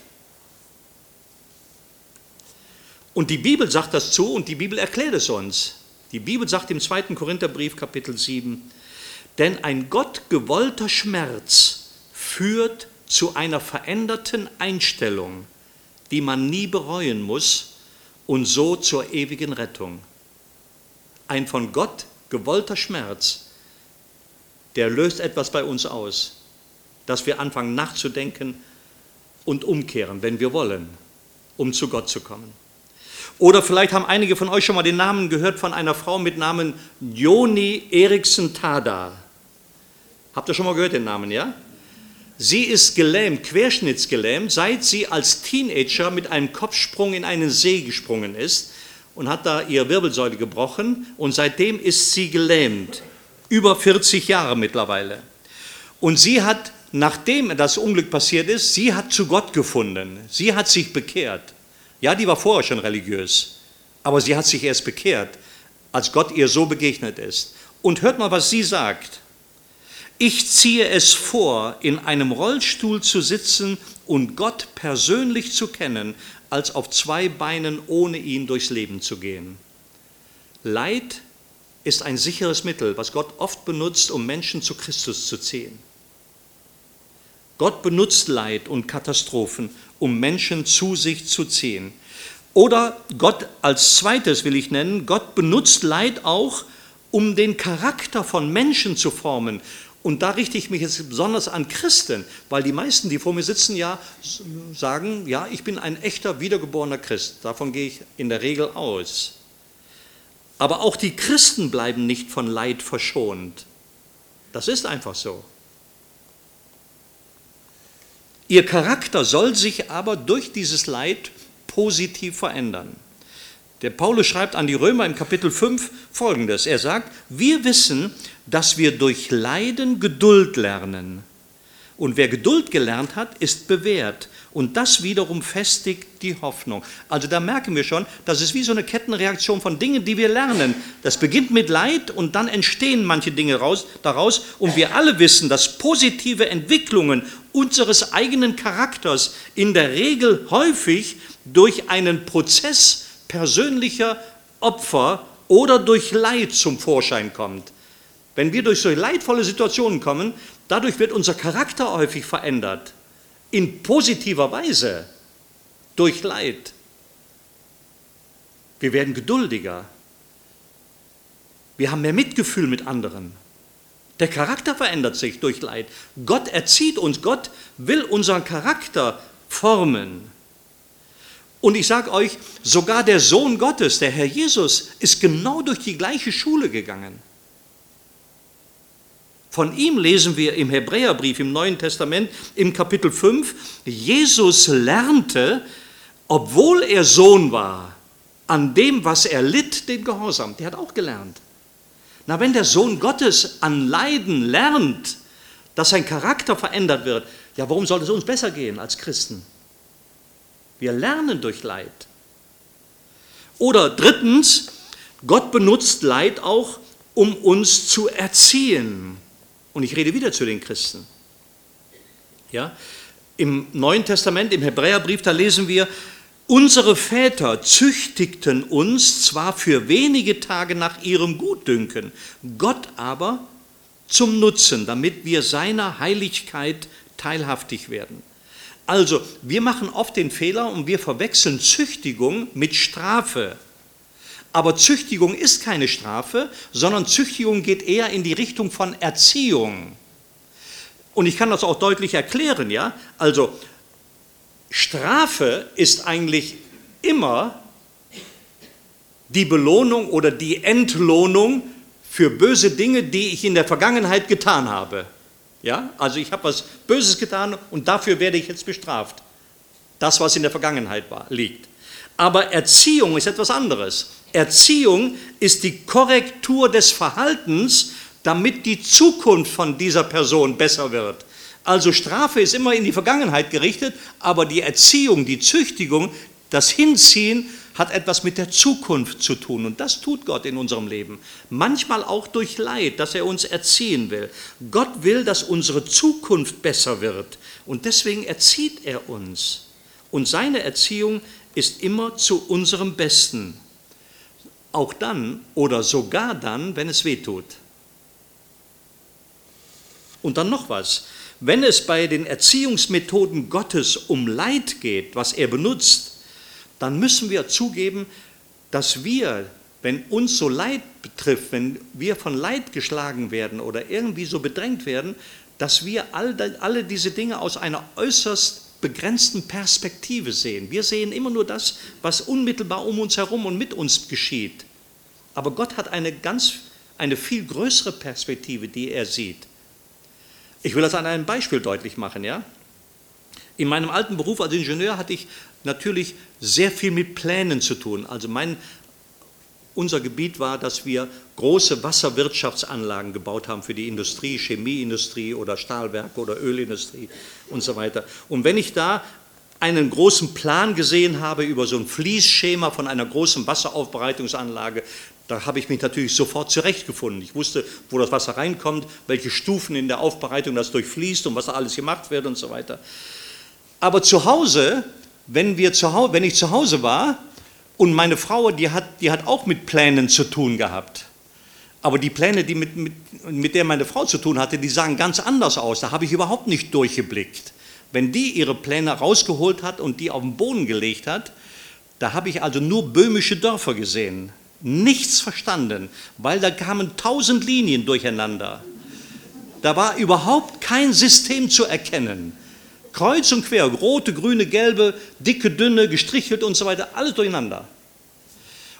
Und die Bibel sagt das zu und die Bibel erklärt es uns. Die Bibel sagt im 2. Korintherbrief, Kapitel 7, denn ein gottgewollter Schmerz führt zu einer veränderten Einstellung, die man nie bereuen muss und so zur ewigen Rettung. Ein von Gott gewollter Schmerz, der löst etwas bei uns aus, dass wir anfangen nachzudenken und umkehren, wenn wir wollen, um zu Gott zu kommen. Oder vielleicht haben einige von euch schon mal den Namen gehört von einer Frau mit Namen Joni Eariksson Tada. Habt ihr schon mal gehört den Namen, ja? Sie ist gelähmt, querschnittsgelähmt, seit sie als Teenager mit einem Kopfsprung in einen See gesprungen ist und hat da ihre Wirbelsäule gebrochen und seitdem ist sie gelähmt. Über 40 Jahre mittlerweile. Und sie hat, nachdem das Unglück passiert ist, sie hat zu Gott gefunden. Sie hat sich bekehrt. Ja, die war vorher schon religiös, aber sie hat sich erst bekehrt, als Gott ihr so begegnet ist. Und hört mal, was sie sagt. Ich ziehe es vor, in einem Rollstuhl zu sitzen und Gott persönlich zu kennen, als auf 2 Beinen ohne ihn durchs Leben zu gehen. Leid ist ein sicheres Mittel, was Gott oft benutzt, um Menschen zu Christus zu ziehen. Gott benutzt Leid und Katastrophen, um Menschen zu sich zu ziehen. Oder Gott als zweites will ich nennen, Gott benutzt Leid auch, um den Charakter von Menschen zu formen. Und da richte ich mich jetzt besonders an Christen, weil die meisten, die vor mir sitzen, ja sagen, ja, ich bin ein echter, wiedergeborener Christ. Davon gehe ich in der Regel aus. Aber auch die Christen bleiben nicht von Leid verschont. Das ist einfach so. Ihr Charakter soll sich aber durch dieses Leid positiv verändern. Der Paulus schreibt an die Römer im Kapitel 5 Folgendes. Er sagt, wir wissen, dass wir durch Leiden Geduld lernen. Und wer Geduld gelernt hat, ist bewährt. Und das wiederum festigt die Hoffnung. Also da merken wir schon, das ist wie so eine Kettenreaktion von Dingen, die wir lernen. Das beginnt mit Leid und dann entstehen manche Dinge daraus. Und wir alle wissen, dass positive Entwicklungen unseres eigenen Charakters in der Regel häufig durch einen Prozess persönlicher Opfer oder durch Leid zum Vorschein kommt. Wenn wir durch so leidvolle Situationen kommen, dadurch wird unser Charakter häufig verändert. In positiver Weise. Durch Leid. Wir werden geduldiger. Wir haben mehr Mitgefühl mit anderen. Der Charakter verändert sich durch Leid. Gott erzieht uns. Gott will unseren Charakter formen. Und ich sage euch, sogar der Sohn Gottes, der Herr Jesus, ist genau durch die gleiche Schule gegangen. Von ihm lesen wir im Hebräerbrief im Neuen Testament im Kapitel 5, Jesus lernte, obwohl er Sohn war, an dem, was er litt, den Gehorsam. Der hat auch gelernt. Na, wenn der Sohn Gottes an Leiden lernt, dass sein Charakter verändert wird, ja, warum soll es uns besser gehen als Christen? Wir lernen durch Leid. Oder drittens, Gott benutzt Leid auch, um uns zu erziehen. Und ich rede wieder zu den Christen. Ja? Im Neuen Testament, im Hebräerbrief, da lesen wir, unsere Väter züchtigten uns zwar für wenige Tage nach ihrem Gutdünken, Gott aber zum Nutzen, damit wir seiner Heiligkeit teilhaftig werden. Also, wir machen oft den Fehler und wir verwechseln Züchtigung mit Strafe. Aber Züchtigung ist keine Strafe, sondern Züchtigung geht eher in die Richtung von Erziehung. Und ich kann das auch deutlich erklären, ja? Also, Strafe ist eigentlich immer die Belohnung oder die Entlohnung für böse Dinge, die ich in der Vergangenheit getan habe. Ja? Also ich habe was Böses getan und dafür werde ich jetzt bestraft. Das, was in der Vergangenheit liegt. Aber Erziehung ist etwas anderes. Erziehung ist die Korrektur des Verhaltens, damit die Zukunft von dieser Person besser wird. Also Strafe ist immer in die Vergangenheit gerichtet, aber die Erziehung, die Züchtigung, das Hinziehen hat etwas mit der Zukunft zu tun. Und das tut Gott in unserem Leben. Manchmal auch durch Leid, dass er uns erziehen will. Gott will, dass unsere Zukunft besser wird. Und deswegen erzieht er uns. Und seine Erziehung ist immer zu unserem Besten. Auch dann oder sogar dann, wenn es weh tut. Und dann noch was. Wenn es bei den Erziehungsmethoden Gottes um Leid geht, was er benutzt, dann müssen wir zugeben, dass wir, wenn uns so Leid betrifft, wenn wir von Leid geschlagen werden oder irgendwie so bedrängt werden, dass wir alle diese Dinge aus einer äußerst begrenzten Perspektive sehen. Wir sehen immer nur das, was unmittelbar um uns herum und mit uns geschieht. Aber Gott hat eine viel größere Perspektive, die er sieht. Ich will das an einem Beispiel deutlich machen, ja? In meinem alten Beruf als Ingenieur hatte ich natürlich sehr viel mit Plänen zu tun. Also unser Gebiet war, dass wir große Wasserwirtschaftsanlagen gebaut haben für die Industrie, Chemieindustrie oder Stahlwerke oder Ölindustrie und so weiter. Und wenn ich da einen großen Plan gesehen habe über so ein Fließschema von einer großen Wasseraufbereitungsanlage, da habe ich mich natürlich sofort zurechtgefunden. Ich wusste, wo das Wasser reinkommt, welche Stufen in der Aufbereitung das durchfließt und was da alles gemacht wird und so weiter. Aber zu Hause, wenn ich zu Hause war und meine Frau, die hat auch mit Plänen zu tun gehabt. Aber die Pläne, die mit der meine Frau zu tun hatte, die sahen ganz anders aus. Da habe ich überhaupt nicht durchgeblickt. Wenn die ihre Pläne rausgeholt hat und die auf den Boden gelegt hat, da habe ich also nur böhmische Dörfer gesehen. Nichts verstanden, weil da kamen 1000 Linien durcheinander. Da war überhaupt kein System zu erkennen. Kreuz und quer, rote, grüne, gelbe, dicke, dünne, gestrichelt und so weiter, alles durcheinander.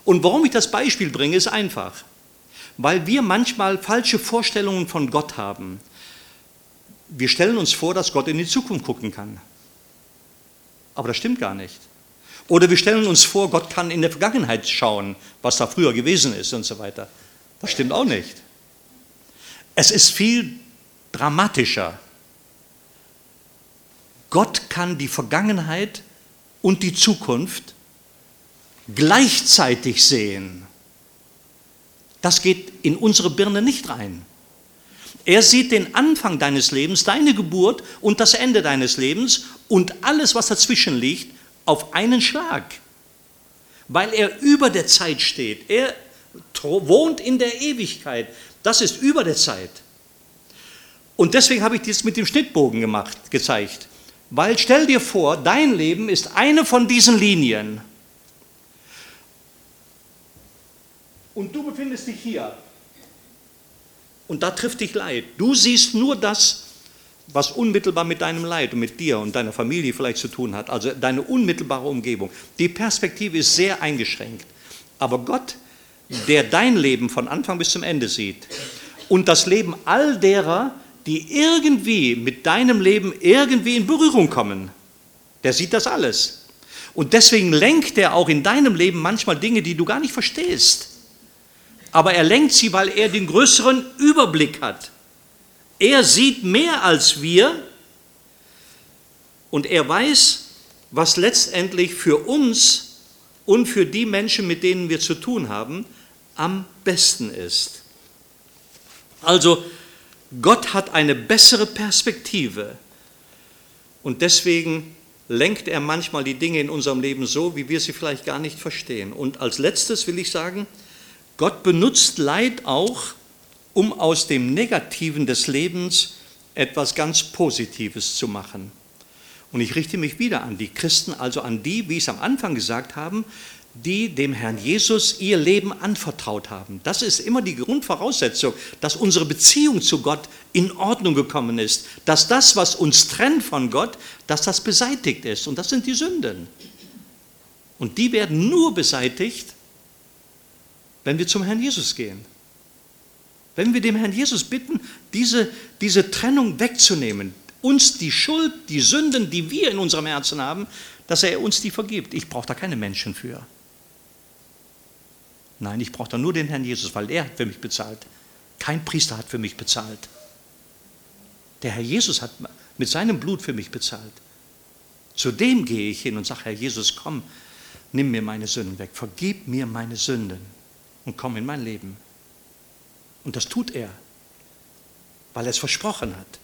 Und warum ich das Beispiel bringe, ist einfach. Weil wir manchmal falsche Vorstellungen von Gott haben. Wir stellen uns vor, dass Gott in die Zukunft gucken kann. Aber das stimmt gar nicht. Oder wir stellen uns vor, Gott kann in der Vergangenheit schauen, was da früher gewesen ist und so weiter. Das stimmt auch nicht. Es ist viel dramatischer. Gott kann die Vergangenheit und die Zukunft gleichzeitig sehen. Das geht in unsere Birne nicht rein. Er sieht den Anfang deines Lebens, deine Geburt und das Ende deines Lebens und alles, was dazwischen liegt, auf einen Schlag. Weil er über der Zeit steht. Er wohnt in der Ewigkeit. Das ist über der Zeit. Und deswegen habe ich das mit dem Schnittbogen gezeigt. Weil stell dir vor, dein Leben ist eine von diesen Linien. Und du befindest dich hier. Und da trifft dich Leid. Du siehst nur das, was unmittelbar mit deinem Leid und mit dir und deiner Familie vielleicht zu tun hat. Also deine unmittelbare Umgebung. Die Perspektive ist sehr eingeschränkt. Aber Gott, der dein Leben von Anfang bis zum Ende sieht und das Leben all derer, die irgendwie mit deinem Leben irgendwie in Berührung kommen, der sieht das alles. Und deswegen lenkt er auch in deinem Leben manchmal Dinge, die du gar nicht verstehst. Aber er lenkt sie, weil er den größeren Überblick hat. Er sieht mehr als wir und er weiß, was letztendlich für uns und für die Menschen, mit denen wir zu tun haben, am besten ist. Also Gott hat eine bessere Perspektive und deswegen lenkt er manchmal die Dinge in unserem Leben so, wie wir sie vielleicht gar nicht verstehen. Und als letztes will ich sagen, Gott benutzt Leid auch, um aus dem Negativen des Lebens etwas ganz Positives zu machen. Und ich richte mich wieder an die Christen, also an die, wie ich es am Anfang gesagt habe, die dem Herrn Jesus ihr Leben anvertraut haben. Das ist immer die Grundvoraussetzung, dass unsere Beziehung zu Gott in Ordnung gekommen ist, dass das, was uns trennt von Gott, dass das beseitigt ist. Und das sind die Sünden. Und die werden nur beseitigt, wenn wir zum Herrn Jesus gehen. Wenn wir dem Herrn Jesus bitten, diese Trennung wegzunehmen, uns die Schuld, die Sünden, die wir in unserem Herzen haben, dass er uns die vergibt. Ich brauche da keine Menschen für. Nein, ich brauche da nur den Herrn Jesus, weil er hat für mich bezahlt. Kein Priester hat für mich bezahlt. Der Herr Jesus hat mit seinem Blut für mich bezahlt. Zu dem gehe ich hin und sage, Herr Jesus, komm, nimm mir meine Sünden weg, vergib mir meine Sünden und komm in mein Leben. Und das tut er, weil er es versprochen hat.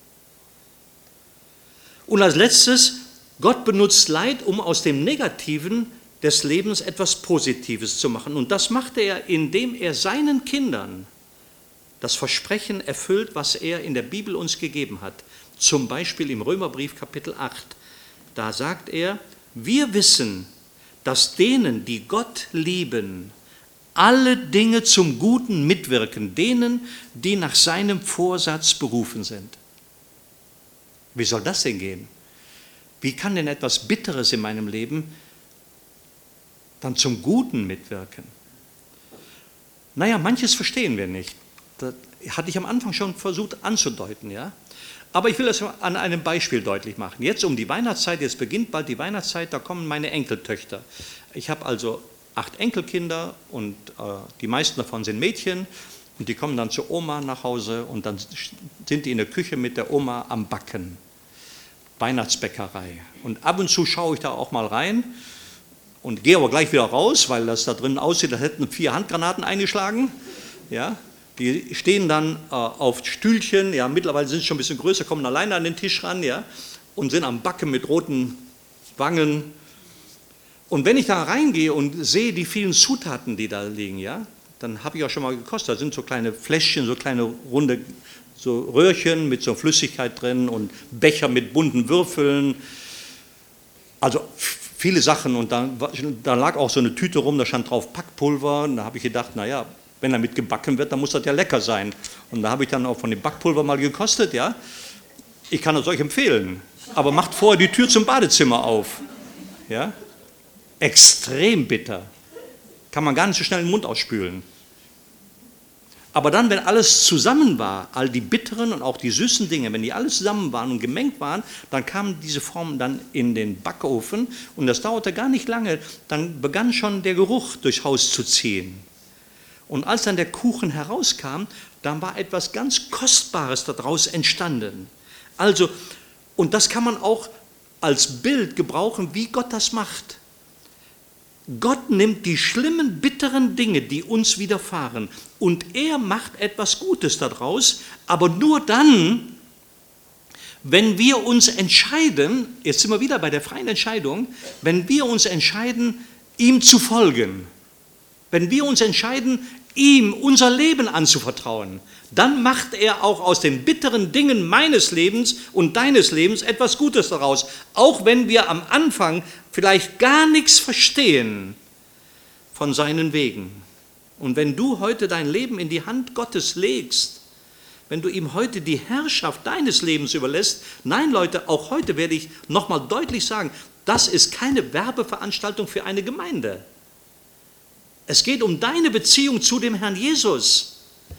Und als letztes, Gott benutzt Leid, um aus dem Negativen des Lebens etwas Positives zu machen. Und das macht er, indem er seinen Kindern das Versprechen erfüllt, was er in der Bibel uns gegeben hat. Zum Beispiel im Römerbrief Kapitel 8. Da sagt er, wir wissen, dass denen, die Gott lieben, alle Dinge zum Guten mitwirken, denen, die nach seinem Vorsatz berufen sind. Wie soll das denn gehen? Wie kann denn etwas Bitteres in meinem Leben dann zum Guten mitwirken? Naja, manches verstehen wir nicht. Das hatte ich am Anfang schon versucht anzudeuten, ja. Aber ich will das an einem Beispiel deutlich machen. Jetzt um die Weihnachtszeit, jetzt beginnt bald die Weihnachtszeit, da kommen meine Enkeltöchter. Ich habe also 8 Enkelkinder und die meisten davon sind Mädchen und die kommen dann zur Oma nach Hause und dann sind die in der Küche mit der Oma am Backen. Weihnachtsbäckerei. Und ab und zu schaue ich da auch mal rein und gehe aber gleich wieder raus, weil das da drin aussieht, als hätten 4 Handgranaten eingeschlagen. Ja, die stehen dann auf Stühlchen, ja, mittlerweile sind sie schon ein bisschen größer, kommen alleine an den Tisch ran, ja, und sind am Backen mit roten Wangen. Und wenn ich da reingehe und sehe die vielen Zutaten, die da liegen, ja, dann habe ich auch schon mal gekostet. Da sind so kleine Fläschchen, so kleine runde so Röhrchen mit so Flüssigkeit drin und Becher mit bunten Würfeln. Also viele Sachen. Und da lag auch so eine Tüte rum, da stand drauf Backpulver. Und da habe ich gedacht, naja, wenn damit gebacken wird, dann muss das ja lecker sein. Und da habe ich dann auch von dem Backpulver mal gekostet, ja. Ich kann es euch empfehlen. Aber macht vorher die Tür zum Badezimmer auf. Ja. Extrem bitter. kann man gar nicht so schnell den Mund ausspülen. Aber dann, wenn alles zusammen war, all die bitteren und auch die süßen Dinge, wenn die alle zusammen waren und gemengt waren, dann kamen diese Formen dann in den Backofen und das dauerte gar nicht lange, dann begann schon der Geruch durchs Haus zu ziehen. Und als dann der Kuchen herauskam, dann war etwas ganz Kostbares daraus entstanden. Also, und das kann man auch als Bild gebrauchen, wie Gott das macht. Gott nimmt die schlimmen, bitteren Dinge, die uns widerfahren, und er macht etwas Gutes daraus, aber nur dann, wenn wir uns entscheiden, jetzt sind wir wieder bei der freien Entscheidung, wenn wir uns entscheiden, ihm zu folgen, wenn wir uns entscheiden, ihm unser Leben anzuvertrauen, dann macht er auch aus den bitteren Dingen meines Lebens und deines Lebens etwas Gutes daraus. Auch wenn wir am Anfang vielleicht gar nichts verstehen von seinen Wegen. Und wenn du heute dein Leben in die Hand Gottes legst, wenn du ihm heute die Herrschaft deines Lebens überlässt, nein Leute, auch heute werde ich nochmal deutlich sagen, das ist keine Werbeveranstaltung für eine Gemeinde. Es geht um deine Beziehung zu dem Herrn Jesus.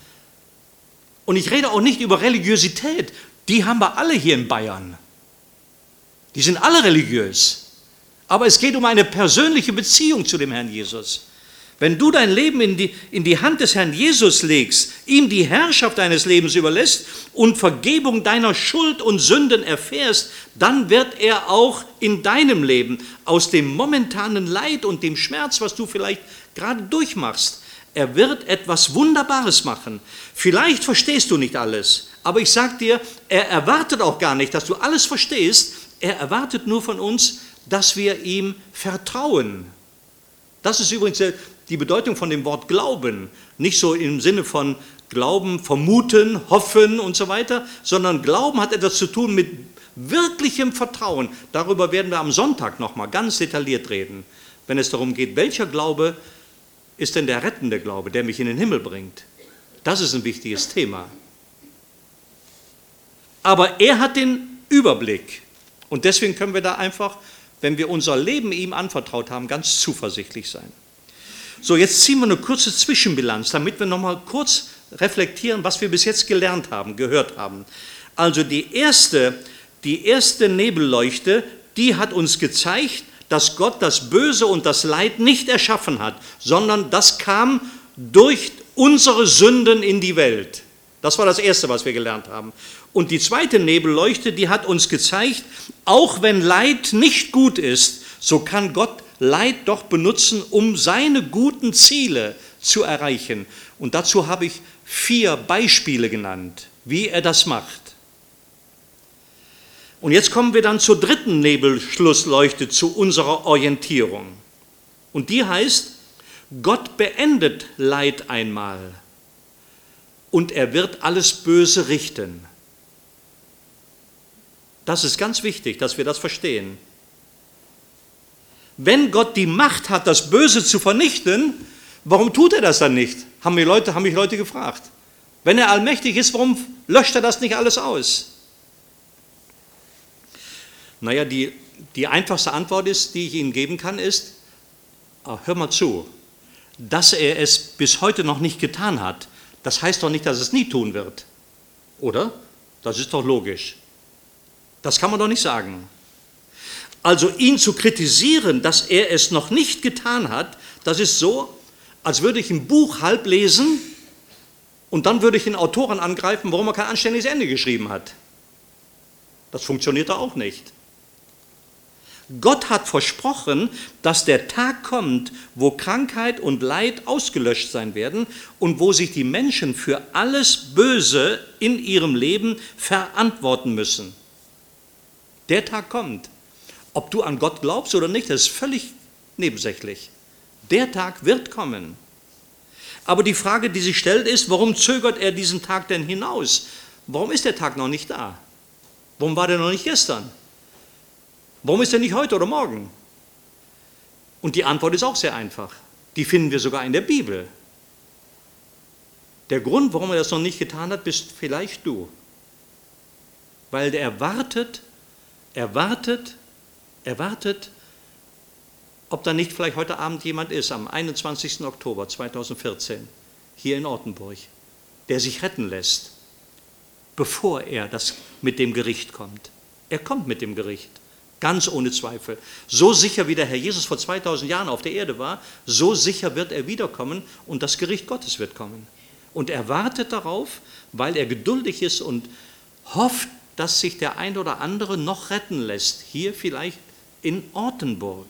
Und ich rede auch nicht über Religiosität. Die haben wir alle hier in Bayern. Die sind alle religiös. Aber es geht um eine persönliche Beziehung zu dem Herrn Jesus. Wenn du dein Leben in die Hand des Herrn Jesus legst, ihm die Herrschaft deines Lebens überlässt und Vergebung deiner Schuld und Sünden erfährst, dann wird er auch in deinem Leben aus dem momentanen Leid und dem Schmerz, was du vielleicht gerade durchmachst, er wird etwas Wunderbares machen. Vielleicht verstehst du nicht alles, aber ich sage dir, er erwartet auch gar nicht, dass du alles verstehst. Er erwartet nur von uns, dass wir ihm vertrauen. Das ist übrigens die Bedeutung von dem Wort Glauben. Nicht so im Sinne von Glauben, vermuten, hoffen und so weiter, sondern Glauben hat etwas zu tun mit wirklichem Vertrauen. Darüber werden wir am Sonntag nochmal ganz detailliert reden, wenn es darum geht, welcher Glaube ist denn der rettende Glaube, der mich in den Himmel bringt. Das ist ein wichtiges Thema. Aber er hat den Überblick und deswegen können wir da einfach, wenn wir unser Leben ihm anvertraut haben, ganz zuversichtlich sein. So, jetzt ziehen wir eine kurze Zwischenbilanz, damit wir nochmal kurz reflektieren, was wir bis jetzt gelernt haben, gehört haben. Also die erste Nebelleuchte, die hat uns gezeigt, dass Gott das Böse und das Leid nicht erschaffen hat, sondern das kam durch unsere Sünden in die Welt. Das war das Erste, was wir gelernt haben. Und die zweite Nebelleuchte, die hat uns gezeigt, auch wenn Leid nicht gut ist, so kann Gott Leid doch benutzen, um seine guten Ziele zu erreichen. Und dazu habe ich 4 Beispiele genannt, wie er das macht. Und jetzt kommen wir dann zur dritten Nebelschlussleuchte, zu unserer Orientierung. Und die heißt, Gott beendet Leid einmal und er wird alles Böse richten. Das ist ganz wichtig, dass wir das verstehen. Wenn Gott die Macht hat, das Böse zu vernichten, warum tut er das dann nicht? Haben mich Leute gefragt. Wenn er allmächtig ist, warum löscht er das nicht alles aus? Naja, die einfachste Antwort ist, die ich Ihnen geben kann, ist, hör mal zu, dass er es bis heute noch nicht getan hat, das heißt doch nicht, dass es nie tun wird. Oder? Das ist doch logisch. Das kann man doch nicht sagen. Also ihn zu kritisieren, dass er es noch nicht getan hat, das ist so, als würde ich ein Buch halb lesen und dann würde ich den Autoren angreifen, warum er kein anständiges Ende geschrieben hat. Das funktioniert da auch nicht. Gott hat versprochen, dass der Tag kommt, wo Krankheit und Leid ausgelöscht sein werden und wo sich die Menschen für alles Böse in ihrem Leben verantworten müssen. Der Tag kommt. Ob du an Gott glaubst oder nicht, das ist völlig nebensächlich. Der Tag wird kommen. Aber die Frage, die sich stellt, ist, warum zögert er diesen Tag denn hinaus? Warum ist der Tag noch nicht da? Warum war der noch nicht gestern? Warum ist er nicht heute oder morgen? Und die Antwort ist auch sehr einfach. Die finden wir sogar in der Bibel. Der Grund, warum er das noch nicht getan hat, bist vielleicht du. Weil er wartet ob da nicht vielleicht heute Abend jemand ist, am 21. Oktober 2014, hier in Ortenburg, der sich retten lässt, bevor er das mit dem Gericht kommt. Er kommt mit dem Gericht, ganz ohne Zweifel. So sicher wie der Herr Jesus vor 2000 Jahren auf der Erde war, so sicher wird er wiederkommen und das Gericht Gottes wird kommen. Und er wartet darauf, weil er geduldig ist und hofft, dass sich der ein oder andere noch retten lässt, hier vielleicht in Ortenburg.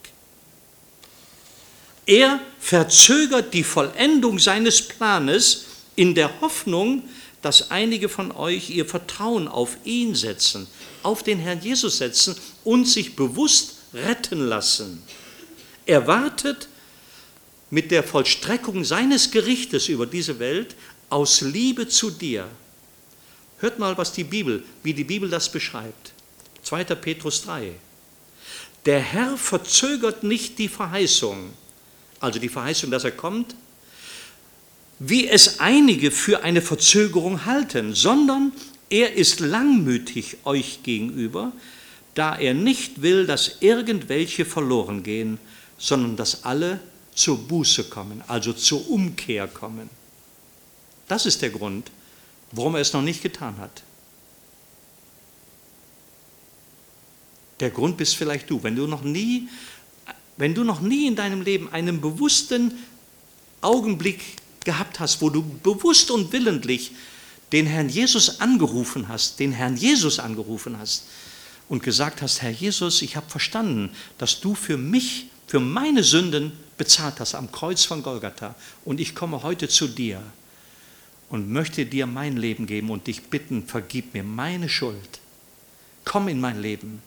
Er verzögert die Vollendung seines Planes in der Hoffnung, dass einige von euch ihr Vertrauen auf ihn setzen, auf den Herrn Jesus setzen und sich bewusst retten lassen. Er wartet mit der Vollstreckung seines Gerichtes über diese Welt aus Liebe zu dir. Hört mal, wie die Bibel das beschreibt. 2. Petrus 3. Der Herr verzögert nicht die Verheißung, also die Verheißung, dass er kommt, wie es einige für eine Verzögerung halten, sondern er ist langmütig euch gegenüber, da er nicht will, dass irgendwelche verloren gehen, sondern dass alle zur Buße kommen, also zur Umkehr kommen. Das ist der Grund, warum er es noch nicht getan hat. Der Grund bist vielleicht du, wenn du noch nie in deinem Leben einen bewussten Augenblick gehabt hast, wo du bewusst und willentlich den Herrn Jesus angerufen hast und gesagt hast, Herr Jesus, ich habe verstanden, dass du für mich, für meine Sünden bezahlt hast am Kreuz von Golgatha und ich komme heute zu dir und möchte dir mein Leben geben und dich bitten, vergib mir meine Schuld. Komm in mein Leben.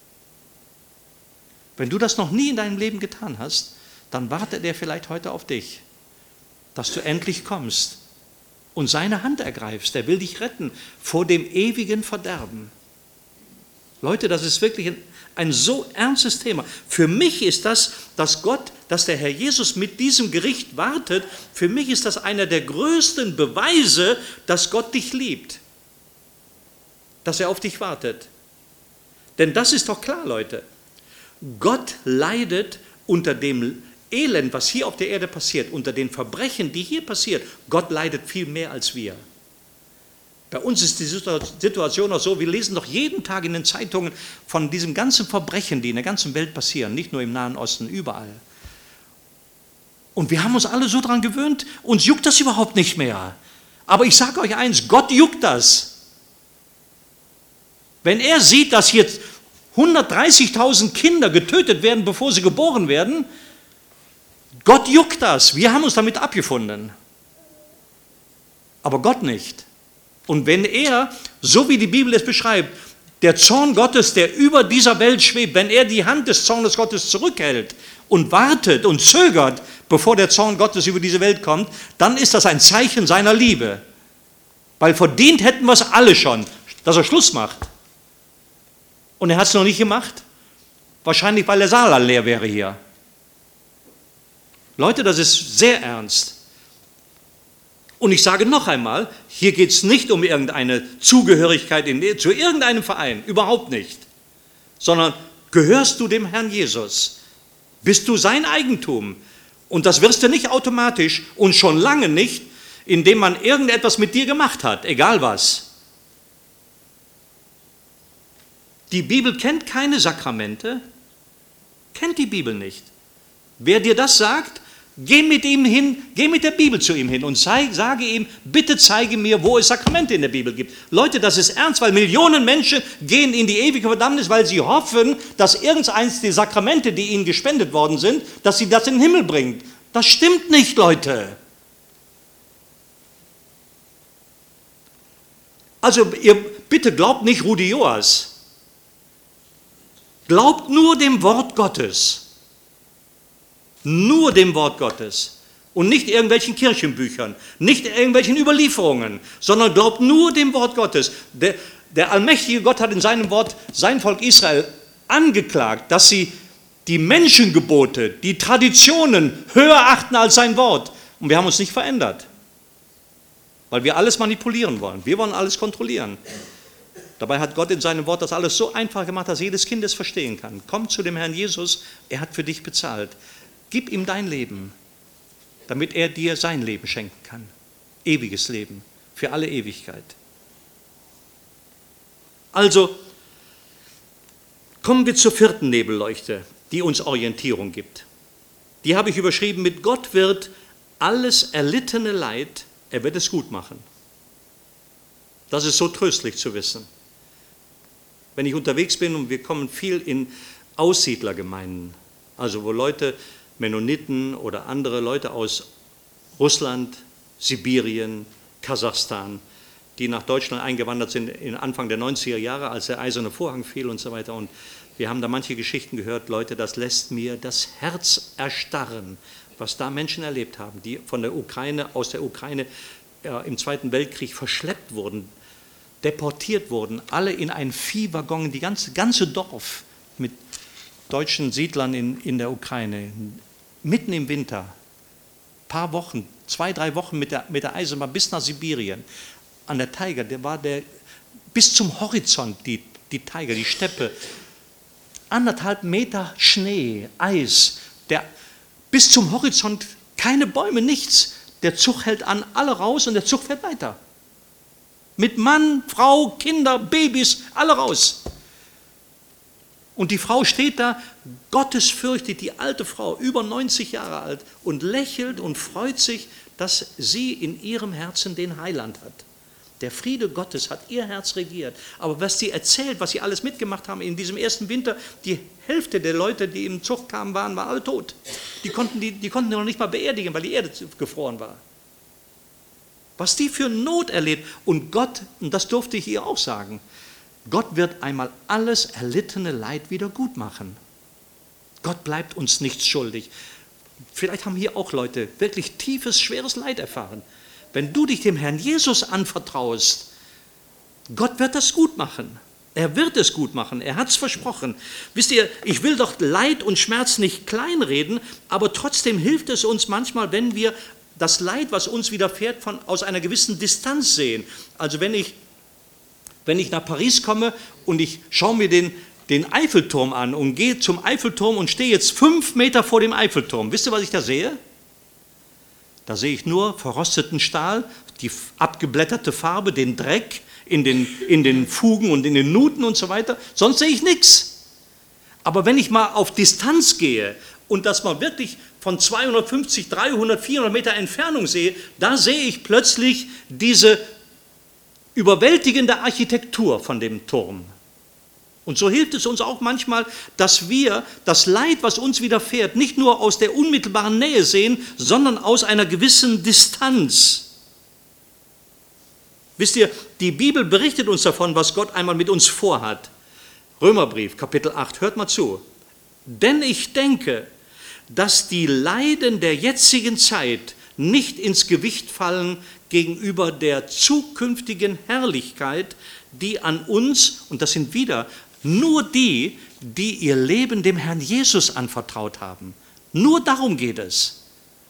Wenn du das noch nie in deinem Leben getan hast, dann wartet er vielleicht heute auf dich, dass du endlich kommst und seine Hand ergreifst. Er will dich retten vor dem ewigen Verderben. Leute, das ist wirklich ein so ernstes Thema. Für mich ist das, dass der Herr Jesus mit diesem Gericht wartet, für mich ist das einer der größten Beweise, dass Gott dich liebt. Dass er auf dich wartet. Denn das ist doch klar, Leute. Gott leidet unter dem Elend, was hier auf der Erde passiert, unter den Verbrechen, die hier passiert. Gott leidet viel mehr als wir. Bei uns ist die Situation auch so, wir lesen doch jeden Tag in den Zeitungen von diesen ganzen Verbrechen, die in der ganzen Welt passieren, nicht nur im Nahen Osten, überall. Und wir haben uns alle so daran gewöhnt, uns juckt das überhaupt nicht mehr. Aber ich sage euch eins, Gott juckt das. Wenn er sieht, dass hier 130.000 Kinder getötet werden, bevor sie geboren werden, Gott juckt das. Wir haben uns damit abgefunden. Aber Gott nicht. Und wenn er, so wie die Bibel es beschreibt, der Zorn Gottes, der über dieser Welt schwebt, wenn er die Hand des Zornes Gottes zurückhält und wartet und zögert, bevor der Zorn Gottes über diese Welt kommt, dann ist das ein Zeichen seiner Liebe. Weil verdient hätten wir es alle schon, dass er Schluss macht. Und er hat es noch nicht gemacht. Wahrscheinlich, weil der Saal leer wäre hier. Leute, das ist sehr ernst. Und ich sage noch einmal, hier geht es nicht um irgendeine Zugehörigkeit zu irgendeinem Verein, überhaupt nicht. Sondern gehörst du dem Herrn Jesus? Bist du sein Eigentum? Und das wirst du nicht automatisch und schon lange nicht, indem man irgendetwas mit dir gemacht hat, egal was. Die Bibel kennt keine Sakramente, kennt die Bibel nicht. Wer dir das sagt, geh mit ihm hin, geh mit der Bibel zu ihm hin und sage ihm, bitte zeige mir, wo es Sakramente in der Bibel gibt. Leute, das ist ernst, weil Millionen Menschen gehen in die ewige Verdammnis, weil sie hoffen, dass irgendeins die Sakramente, die ihnen gespendet worden sind, dass sie das in den Himmel bringt. Das stimmt nicht, Leute. Also ihr bitte glaubt nicht Rudi Joas. Glaubt nur dem Wort Gottes. Nur dem Wort Gottes. Und nicht irgendwelchen Kirchenbüchern, nicht irgendwelchen Überlieferungen, sondern glaubt nur dem Wort Gottes. Der allmächtige Gott hat in seinem Wort sein Volk Israel angeklagt, dass sie die Menschengebote, die Traditionen höher achten als sein Wort. Und wir haben uns nicht verändert, weil wir alles manipulieren wollen. Wir wollen alles kontrollieren. Dabei hat Gott in seinem Wort das alles so einfach gemacht, dass jedes Kind es verstehen kann. Komm zu dem Herrn Jesus, er hat für dich bezahlt. Gib ihm dein Leben, damit er dir sein Leben schenken kann. Ewiges Leben, für alle Ewigkeit. Also, kommen wir zur vierten Nebelleuchte, die uns Orientierung gibt. Die habe ich überschrieben mit: Gott wird alles erlittene Leid, er wird es gut machen. Das ist so tröstlich zu wissen. Wenn ich unterwegs bin, und wir kommen viel in Aussiedlergemeinden, also wo Leute, Mennoniten oder andere Leute aus Russland, Sibirien, Kasachstan, die nach Deutschland eingewandert sind in Anfang der 90er Jahre, als der eiserne Vorhang fiel und so weiter. Und wir haben da manche Geschichten gehört, Leute, das lässt mir das Herz erstarren, was da Menschen erlebt haben, die von der Ukraine, aus der Ukraine im Zweiten Weltkrieg verschleppt wurden, deportiert wurden, alle in einen Viehwaggon, die ganze Dorf mit deutschen Siedlern in der Ukraine, mitten im Winter, paar Wochen, 2-3 Wochen mit der Eisenbahn bis nach Sibirien. An der Taiga, bis zum Horizont, die Taiga, die Steppe, 1,5 Meter Schnee, Eis, bis zum Horizont keine Bäume, nichts. Der Zug hält an, alle raus und der Zug fährt weiter. Mit Mann, Frau, Kinder, Babys, alle raus. Und die Frau steht da, gottesfürchtig, die alte Frau, über 90 Jahre alt, und lächelt und freut sich, dass sie in ihrem Herzen den Heiland hat. Der Friede Gottes hat ihr Herz regiert. Aber was sie erzählt, was sie alles mitgemacht haben in diesem ersten Winter, die Hälfte der Leute, die im Zug kamen, waren alle tot. Die konnten noch nicht mal beerdigen, weil die Erde gefroren war. Was die für Not erlebt. Und Gott, und das durfte ich ihr auch sagen, Gott wird einmal alles erlittene Leid wieder gut machen. Gott bleibt uns nichts schuldig. Vielleicht haben hier auch Leute wirklich tiefes, schweres Leid erfahren. Wenn du dich dem Herrn Jesus anvertraust, Gott wird das gut machen. Er wird es gut machen. Er hat es versprochen. Wisst ihr, ich will doch Leid und Schmerz nicht kleinreden, aber trotzdem hilft es uns manchmal, wenn wir das Leid, was uns widerfährt, aus einer gewissen Distanz sehen. Also wenn ich nach Paris komme und ich schaue mir den Eiffelturm an und gehe zum Eiffelturm und stehe jetzt 5 Meter vor dem Eiffelturm, wisst ihr, was ich da sehe? Da sehe ich nur verrosteten Stahl, die abgeblätterte Farbe, den Dreck in den Fugen und in den Nuten und so weiter. Sonst sehe ich nichts. Aber wenn ich mal auf Distanz gehe und das mal wirklich von 250, 300, 400 Meter Entfernung sehe, da sehe ich plötzlich diese überwältigende Architektur von dem Turm. Und so hilft es uns auch manchmal, dass wir das Leid, was uns widerfährt, nicht nur aus der unmittelbaren Nähe sehen, sondern aus einer gewissen Distanz. Wisst ihr, die Bibel berichtet uns davon, was Gott einmal mit uns vorhat. Römerbrief, Kapitel 8, hört mal zu. Denn ich denke, dass die Leiden der jetzigen Zeit nicht ins Gewicht fallen gegenüber der zukünftigen Herrlichkeit, die an uns, und das sind wieder nur die ihr Leben dem Herrn Jesus anvertraut haben. Nur darum geht es.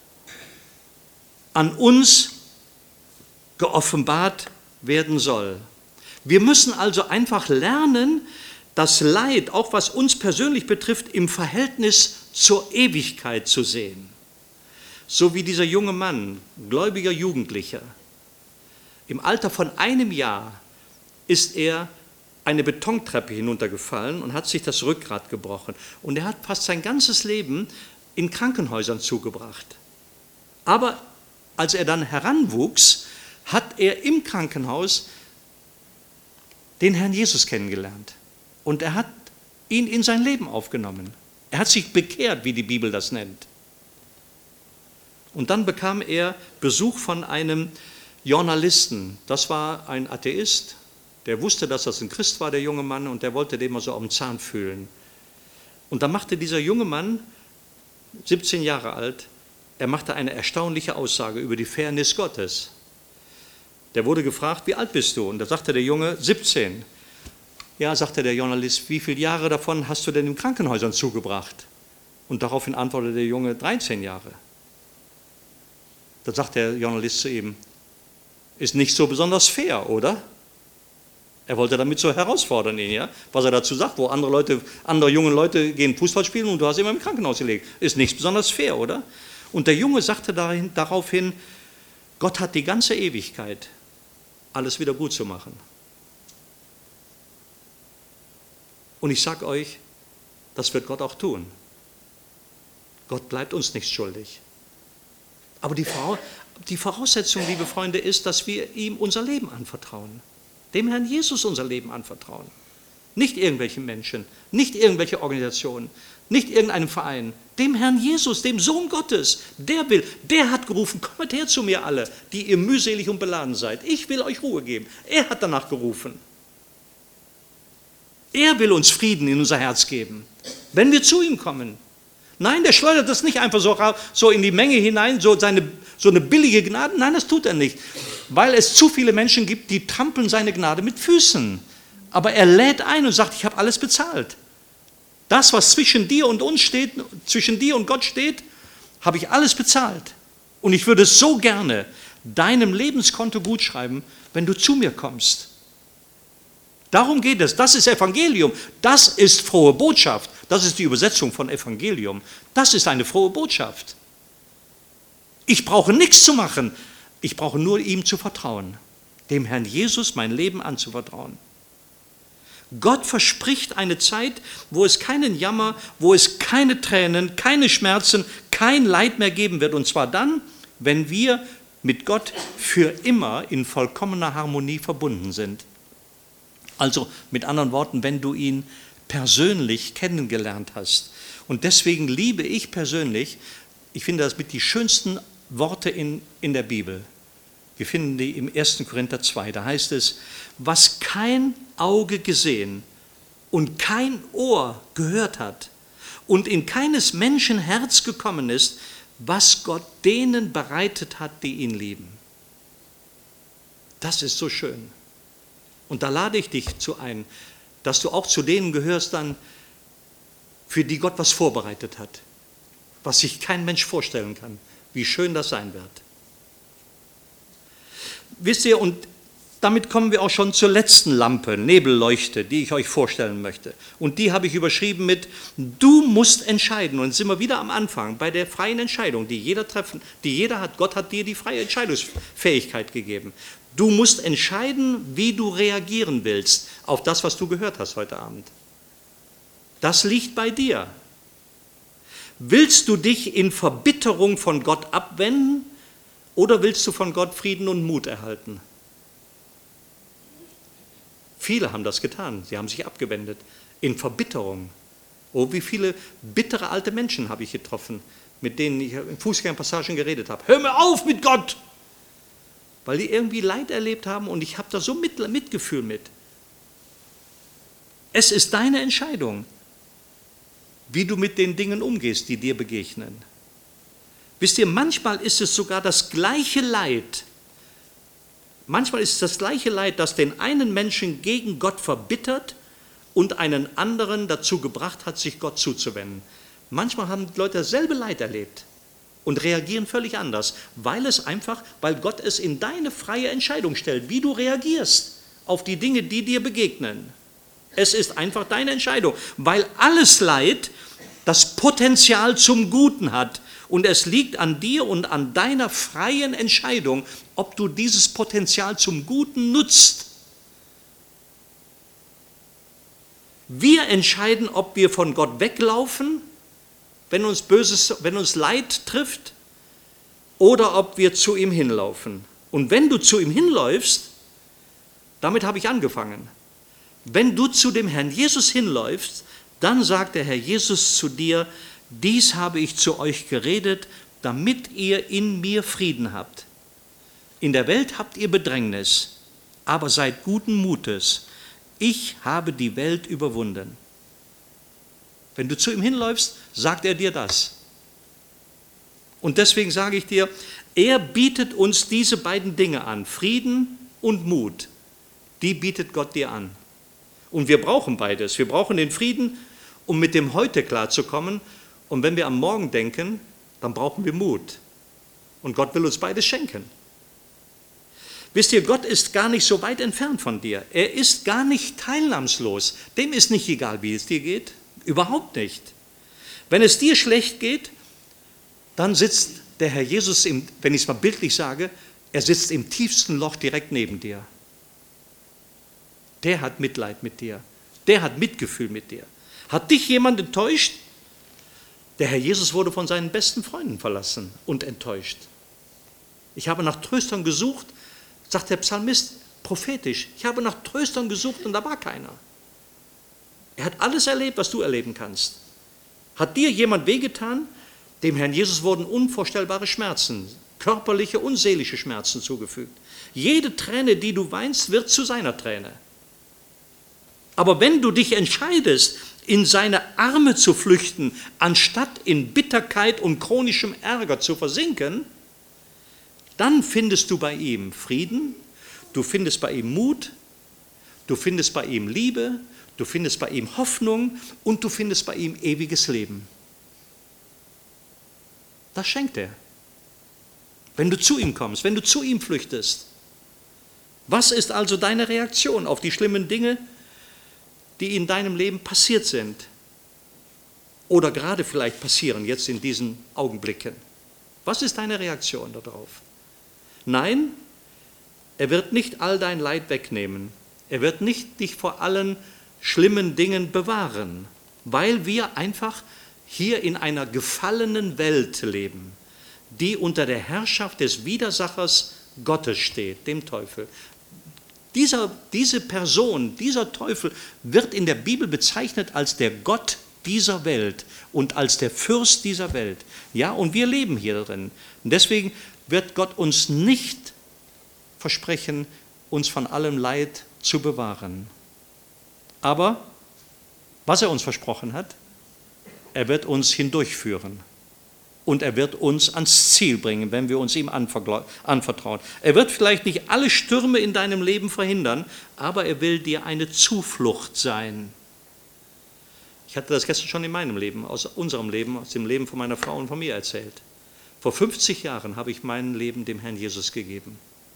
An uns geoffenbart werden soll. Wir müssen also einfach lernen, das Leid, auch was uns persönlich betrifft, im Verhältnis zur Ewigkeit zu sehen. So wie dieser junge Mann, gläubiger Jugendlicher. Im Alter von 1 Jahr ist er eine Betontreppe hinuntergefallen und hat sich das Rückgrat gebrochen. Und er hat fast sein ganzes Leben in Krankenhäusern zugebracht. Aber als er dann heranwuchs, hat er im Krankenhaus den Herrn Jesus kennengelernt. Und er hat ihn in sein Leben aufgenommen. Er hat sich bekehrt, wie die Bibel das nennt. Und dann bekam er Besuch von einem Journalisten. Das war ein Atheist. Der wusste, dass das ein Christ war, der junge Mann, und der wollte den mal so am Zahn fühlen. Und dann machte dieser junge Mann, 17 Jahre alt, er machte eine erstaunliche Aussage über die Fairness Gottes. Der wurde gefragt, wie alt bist du? Und da sagte der Junge, 17. Ja, sagte der Journalist, wie viele Jahre davon hast du denn in Krankenhäusern zugebracht? Und daraufhin antwortete der Junge, 13 Jahre. Da sagt der Journalist zu ihm, ist nicht so besonders fair, oder? Er wollte damit so herausfordern ihn, ja? Was er dazu sagt, wo andere junge Leute gehen Fußball spielen und du hast immer im Krankenhaus gelegt. Ist nicht besonders fair, oder? Und der Junge sagte daraufhin, Gott hat die ganze Ewigkeit, alles wieder gut zu machen. Und ich sage euch, das wird Gott auch tun. Gott bleibt uns nicht schuldig. Aber die Voraussetzung, liebe Freunde, ist, dass wir ihm unser Leben anvertrauen. Dem Herrn Jesus unser Leben anvertrauen. Nicht irgendwelchen Menschen, nicht irgendwelche Organisationen, nicht irgendeinem Verein. Dem Herrn Jesus, dem Sohn Gottes, der hat gerufen, kommt her zu mir alle, die ihr mühselig und beladen seid. Ich will euch Ruhe geben. Er hat danach gerufen. Er will uns Frieden in unser Herz geben, wenn wir zu ihm kommen. Nein, der schleudert das nicht einfach so in die Menge hinein, so eine billige Gnade. Nein, das tut er nicht, weil es zu viele Menschen gibt, die trampeln seine Gnade mit Füßen. Aber er lädt ein und sagt, ich habe alles bezahlt. Das, was zwischen dir und uns steht, zwischen dir und Gott steht, habe ich alles bezahlt. Und ich würde so gerne deinem Lebenskonto gutschreiben, wenn du zu mir kommst. Darum geht es. Das ist Evangelium. Das ist frohe Botschaft. Das ist die Übersetzung von Evangelium. Das ist eine frohe Botschaft. Ich brauche nichts zu machen. Ich brauche nur ihm zu vertrauen. Dem Herrn Jesus mein Leben anzuvertrauen. Gott verspricht eine Zeit, wo es keinen Jammer, wo es keine Tränen, keine Schmerzen, kein Leid mehr geben wird. Und zwar dann, wenn wir mit Gott für immer in vollkommener Harmonie verbunden sind. Also mit anderen Worten, wenn du ihn persönlich kennengelernt hast. Und deswegen liebe ich persönlich, ich finde das mit die schönsten Worte in der Bibel. Wir finden die im 1. Korinther 2. Da heißt es, was kein Auge gesehen und kein Ohr gehört hat und in keines Menschen Herz gekommen ist, was Gott denen bereitet hat, die ihn lieben. Das ist so schön. Und da lade ich dich zu ein, dass du auch zu denen gehörst dann, für die Gott was vorbereitet hat, was sich kein Mensch vorstellen kann, wie schön das sein wird. Wisst ihr, und damit kommen wir auch schon zur letzten Lampe, Nebelleuchte, die ich euch vorstellen möchte. Und die habe ich überschrieben mit, du musst entscheiden. Und jetzt sind wir wieder am Anfang bei der freien Entscheidung, die jeder hat. Gott hat dir die freie Entscheidungsfähigkeit gegeben. Du musst entscheiden, wie du reagieren willst auf das, was du gehört hast heute Abend. Das liegt bei dir. Willst du dich in Verbitterung von Gott abwenden oder willst du von Gott Frieden und Mut erhalten? Viele haben das getan, sie haben sich abgewendet in Verbitterung. Oh, wie viele bittere alte Menschen habe ich getroffen, mit denen ich in Fußgängerpassagen geredet habe. Hör mir auf mit Gott! Weil die irgendwie Leid erlebt haben und ich habe da so Mitgefühl mit. Es ist deine Entscheidung, wie du mit den Dingen umgehst, die dir begegnen. Wisst ihr, manchmal ist es sogar das gleiche Leid. Manchmal ist es das gleiche Leid, das den einen Menschen gegen Gott verbittert und einen anderen dazu gebracht hat, sich Gott zuzuwenden. Manchmal haben die Leute dasselbe Leid erlebt und reagieren völlig anders, weil Gott es in deine freie Entscheidung stellt, wie du reagierst auf die Dinge, die dir begegnen. Es ist einfach deine Entscheidung, weil alles Leid das Potenzial zum Guten hat. Und es liegt an dir und an deiner freien Entscheidung, ob du dieses Potenzial zum Guten nutzt. Wir entscheiden, ob wir von Gott weglaufen, wenn uns Leid trifft, oder ob wir zu ihm hinlaufen. Und wenn du zu ihm hinläufst, damit habe ich angefangen, wenn du zu dem Herrn Jesus hinläufst, dann sagt der Herr Jesus zu dir, dies habe ich zu euch geredet, damit ihr in mir Frieden habt. In der Welt habt ihr Bedrängnis, aber seid guten Mutes. Ich habe die Welt überwunden. Wenn du zu ihm hinläufst, sagt er dir das. Und deswegen sage ich dir, er bietet uns diese beiden Dinge an, Frieden und Mut. Die bietet Gott dir an. Und wir brauchen beides. Wir brauchen den Frieden, um mit dem Heute klarzukommen. Und wenn wir am Morgen denken, dann brauchen wir Mut. Und Gott will uns beides schenken. Wisst ihr, Gott ist gar nicht so weit entfernt von dir. Er ist gar nicht teilnahmslos. Dem ist nicht egal, wie es dir geht. Überhaupt nicht. Wenn es dir schlecht geht, dann sitzt der Herr Jesus, wenn ich es mal bildlich sage, er sitzt im tiefsten Loch direkt neben dir. Der hat Mitleid mit dir. Der hat Mitgefühl mit dir. Hat dich jemand enttäuscht? Der Herr Jesus wurde von seinen besten Freunden verlassen und enttäuscht. Ich habe nach Tröstern gesucht, sagt der Psalmist prophetisch, ich habe nach Tröstern gesucht und da war keiner. Er hat alles erlebt, was du erleben kannst. Hat dir jemand wehgetan? Dem Herrn Jesus wurden unvorstellbare Schmerzen, körperliche und seelische Schmerzen zugefügt. Jede Träne, die du weinst, wird zu seiner Träne. Aber wenn du dich entscheidest, in seine Arme zu flüchten, anstatt in Bitterkeit und chronischem Ärger zu versinken, dann findest du bei ihm Frieden, du findest bei ihm Mut, du findest bei ihm Liebe, du findest bei ihm Hoffnung und du findest bei ihm ewiges Leben. Das schenkt er. Wenn du zu ihm kommst, wenn du zu ihm flüchtest. Was ist also deine Reaktion auf die schlimmen Dinge, die in deinem Leben passiert sind oder gerade vielleicht passieren jetzt in diesen Augenblicken? Was ist deine Reaktion darauf? Nein, er wird nicht all dein Leid wegnehmen. Er wird nicht dich vor allen schlimmen Dingen bewahren, weil wir einfach hier in einer gefallenen Welt leben, die unter der Herrschaft des Widersachers Gottes steht, dem Teufel. Diese Person, dieser Teufel wird in der Bibel bezeichnet als der Gott dieser Welt und als der Fürst dieser Welt. Ja, und wir leben hier drin. Und deswegen wird Gott uns nicht versprechen, uns von allem Leid zu bewahren. Aber was er uns versprochen hat, er wird uns hindurchführen. Und er wird uns ans Ziel bringen, wenn wir uns ihm anvertrauen. Er wird vielleicht nicht alle Stürme in deinem Leben verhindern, aber er will dir eine Zuflucht sein. Ich hatte das gestern schon in meinem Leben, aus unserem Leben, aus dem Leben von meiner Frau und von mir erzählt. Vor 50 Jahren habe ich mein Leben dem Herrn Jesus gegeben.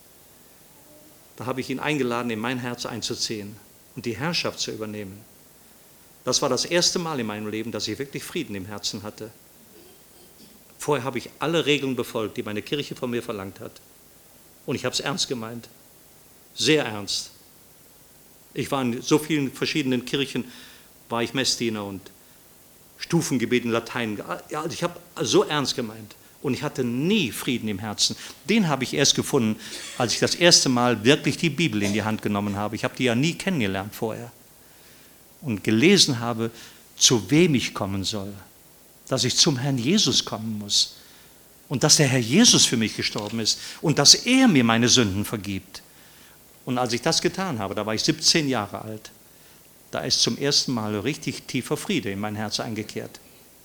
Da habe ich ihn eingeladen, in mein Herz einzuziehen und die Herrschaft zu übernehmen. Das war das erste Mal in meinem Leben, dass ich wirklich Frieden im Herzen hatte. Vorher habe ich alle Regeln befolgt, die meine Kirche von mir verlangt hat. Und ich habe es ernst gemeint. Sehr ernst. Ich war in so vielen verschiedenen Kirchen, war ich Messdiener und Stufengebet in Latein. Ja, also ich habe so ernst gemeint. Und ich hatte nie Frieden im Herzen. Den habe ich erst gefunden, als ich das erste Mal wirklich die Bibel in die Hand genommen habe. Ich habe die ja nie kennengelernt vorher. Und gelesen habe, zu wem ich kommen soll. Dass ich zum Herrn Jesus kommen muss. Und dass der Herr Jesus für mich gestorben ist. Und dass er mir meine Sünden vergibt. Und als ich das getan habe, da war ich 17 Jahre alt, da ist zum ersten Mal richtig tiefer Friede in mein Herz eingekehrt.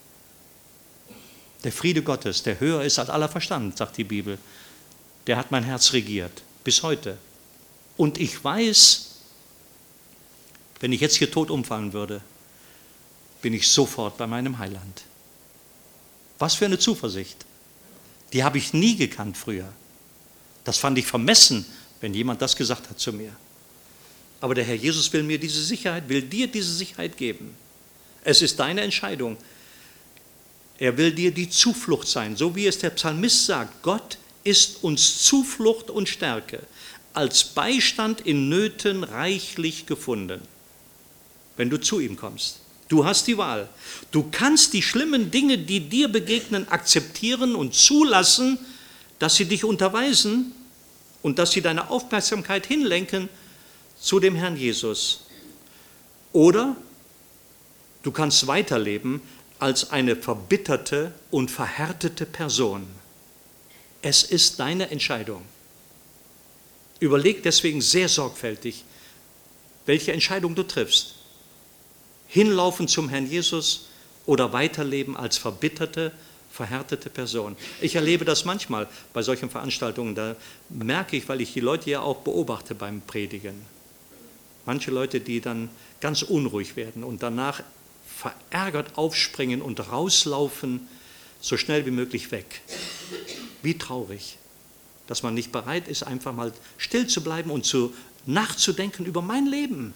Der Friede Gottes, der höher ist als aller Verstand, sagt die Bibel, der hat mein Herz regiert, bis heute. Und ich weiß, wenn ich jetzt hier tot umfallen würde, bin ich sofort bei meinem Heiland. Was für eine Zuversicht. Die habe ich nie gekannt früher. Das fand ich vermessen, wenn jemand das gesagt hat zu mir. Aber der Herr Jesus will mir diese Sicherheit, will dir diese Sicherheit geben. Es ist deine Entscheidung. Er will dir die Zuflucht sein, so wie es der Psalmist sagt. Gott ist uns Zuflucht und Stärke, als Beistand in Nöten reichlich gefunden, wenn du zu ihm kommst. Du hast die Wahl. Du kannst die schlimmen Dinge, die dir begegnen, akzeptieren und zulassen, dass sie dich unterweisen und dass sie deine Aufmerksamkeit hinlenken zu dem Herrn Jesus. Oder du kannst weiterleben als eine verbitterte und verhärtete Person. Es ist deine Entscheidung. Überleg deswegen sehr sorgfältig, welche Entscheidung du triffst. Hinlaufen zum Herrn Jesus oder weiterleben als verbitterte, verhärtete Person. Ich erlebe das manchmal bei solchen Veranstaltungen, da merke ich, weil ich die Leute ja auch beobachte beim Predigen. Manche Leute, die dann ganz unruhig werden und danach verärgert aufspringen und rauslaufen, so schnell wie möglich weg. Wie traurig. dass man nicht bereit ist, einfach mal still zu bleiben und nachzudenken über mein Leben.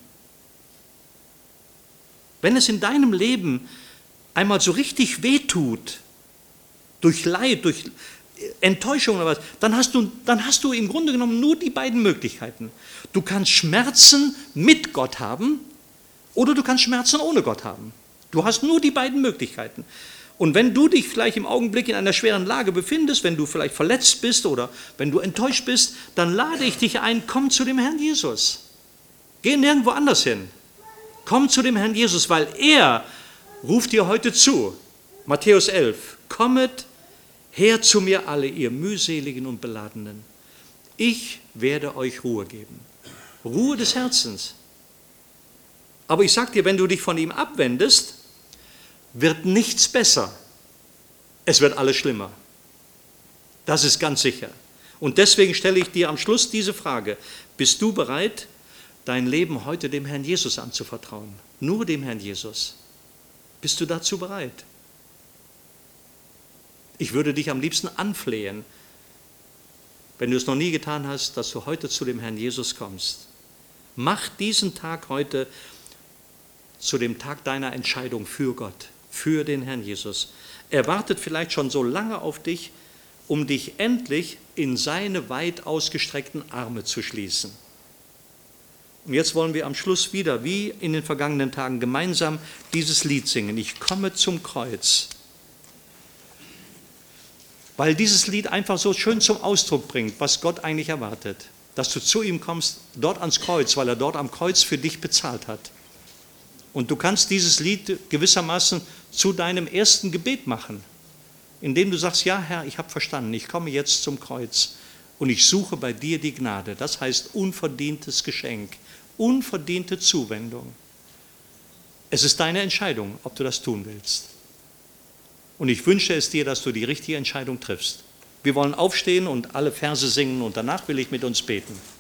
Wenn es in deinem Leben einmal so richtig wehtut, durch Leid, durch Enttäuschung oder was, dann hast du im Grunde genommen nur die beiden Möglichkeiten. Du kannst Schmerzen mit Gott haben oder du kannst Schmerzen ohne Gott haben. Du hast nur die beiden Möglichkeiten. Und wenn du dich vielleicht im Augenblick in einer schweren Lage befindest, wenn du vielleicht verletzt bist oder wenn du enttäuscht bist, dann lade ich dich ein, komm zu dem Herrn Jesus. Geh nirgendwo anders hin. Komm zu dem Herrn Jesus, weil er ruft dir heute zu. Matthäus 11. Kommet her zu mir alle, ihr mühseligen und beladenen. Ich werde euch Ruhe geben. Ruhe des Herzens. Aber ich sage dir, wenn du dich von ihm abwendest, wird nichts besser. Es wird alles schlimmer. Das ist ganz sicher. Und deswegen stelle ich dir am Schluss diese Frage. Bist du bereit, dein Leben heute dem Herrn Jesus anzuvertrauen? Nur dem Herrn Jesus. Bist du dazu bereit? Ich würde dich am liebsten anflehen, wenn du es noch nie getan hast, dass du heute zu dem Herrn Jesus kommst. Mach diesen Tag heute zu dem Tag deiner Entscheidung für Gott, für den Herrn Jesus. Er wartet vielleicht schon so lange auf dich, um dich endlich in seine weit ausgestreckten Arme zu schließen. Und jetzt wollen wir am Schluss wieder, wie in den vergangenen Tagen, gemeinsam dieses Lied singen. Ich komme zum Kreuz. Weil dieses Lied einfach so schön zum Ausdruck bringt, was Gott eigentlich erwartet. Dass du zu ihm kommst, dort ans Kreuz, weil er dort am Kreuz für dich bezahlt hat. Und du kannst dieses Lied gewissermaßen zu deinem ersten Gebet machen, indem du sagst, ja Herr, ich habe verstanden, ich komme jetzt zum Kreuz und ich suche bei dir die Gnade. Das heißt unverdientes Geschenk, unverdiente Zuwendung. Es ist deine Entscheidung, ob du das tun willst. Und ich wünsche es dir, dass du die richtige Entscheidung triffst. Wir wollen aufstehen und alle Verse singen und danach will ich mit uns beten.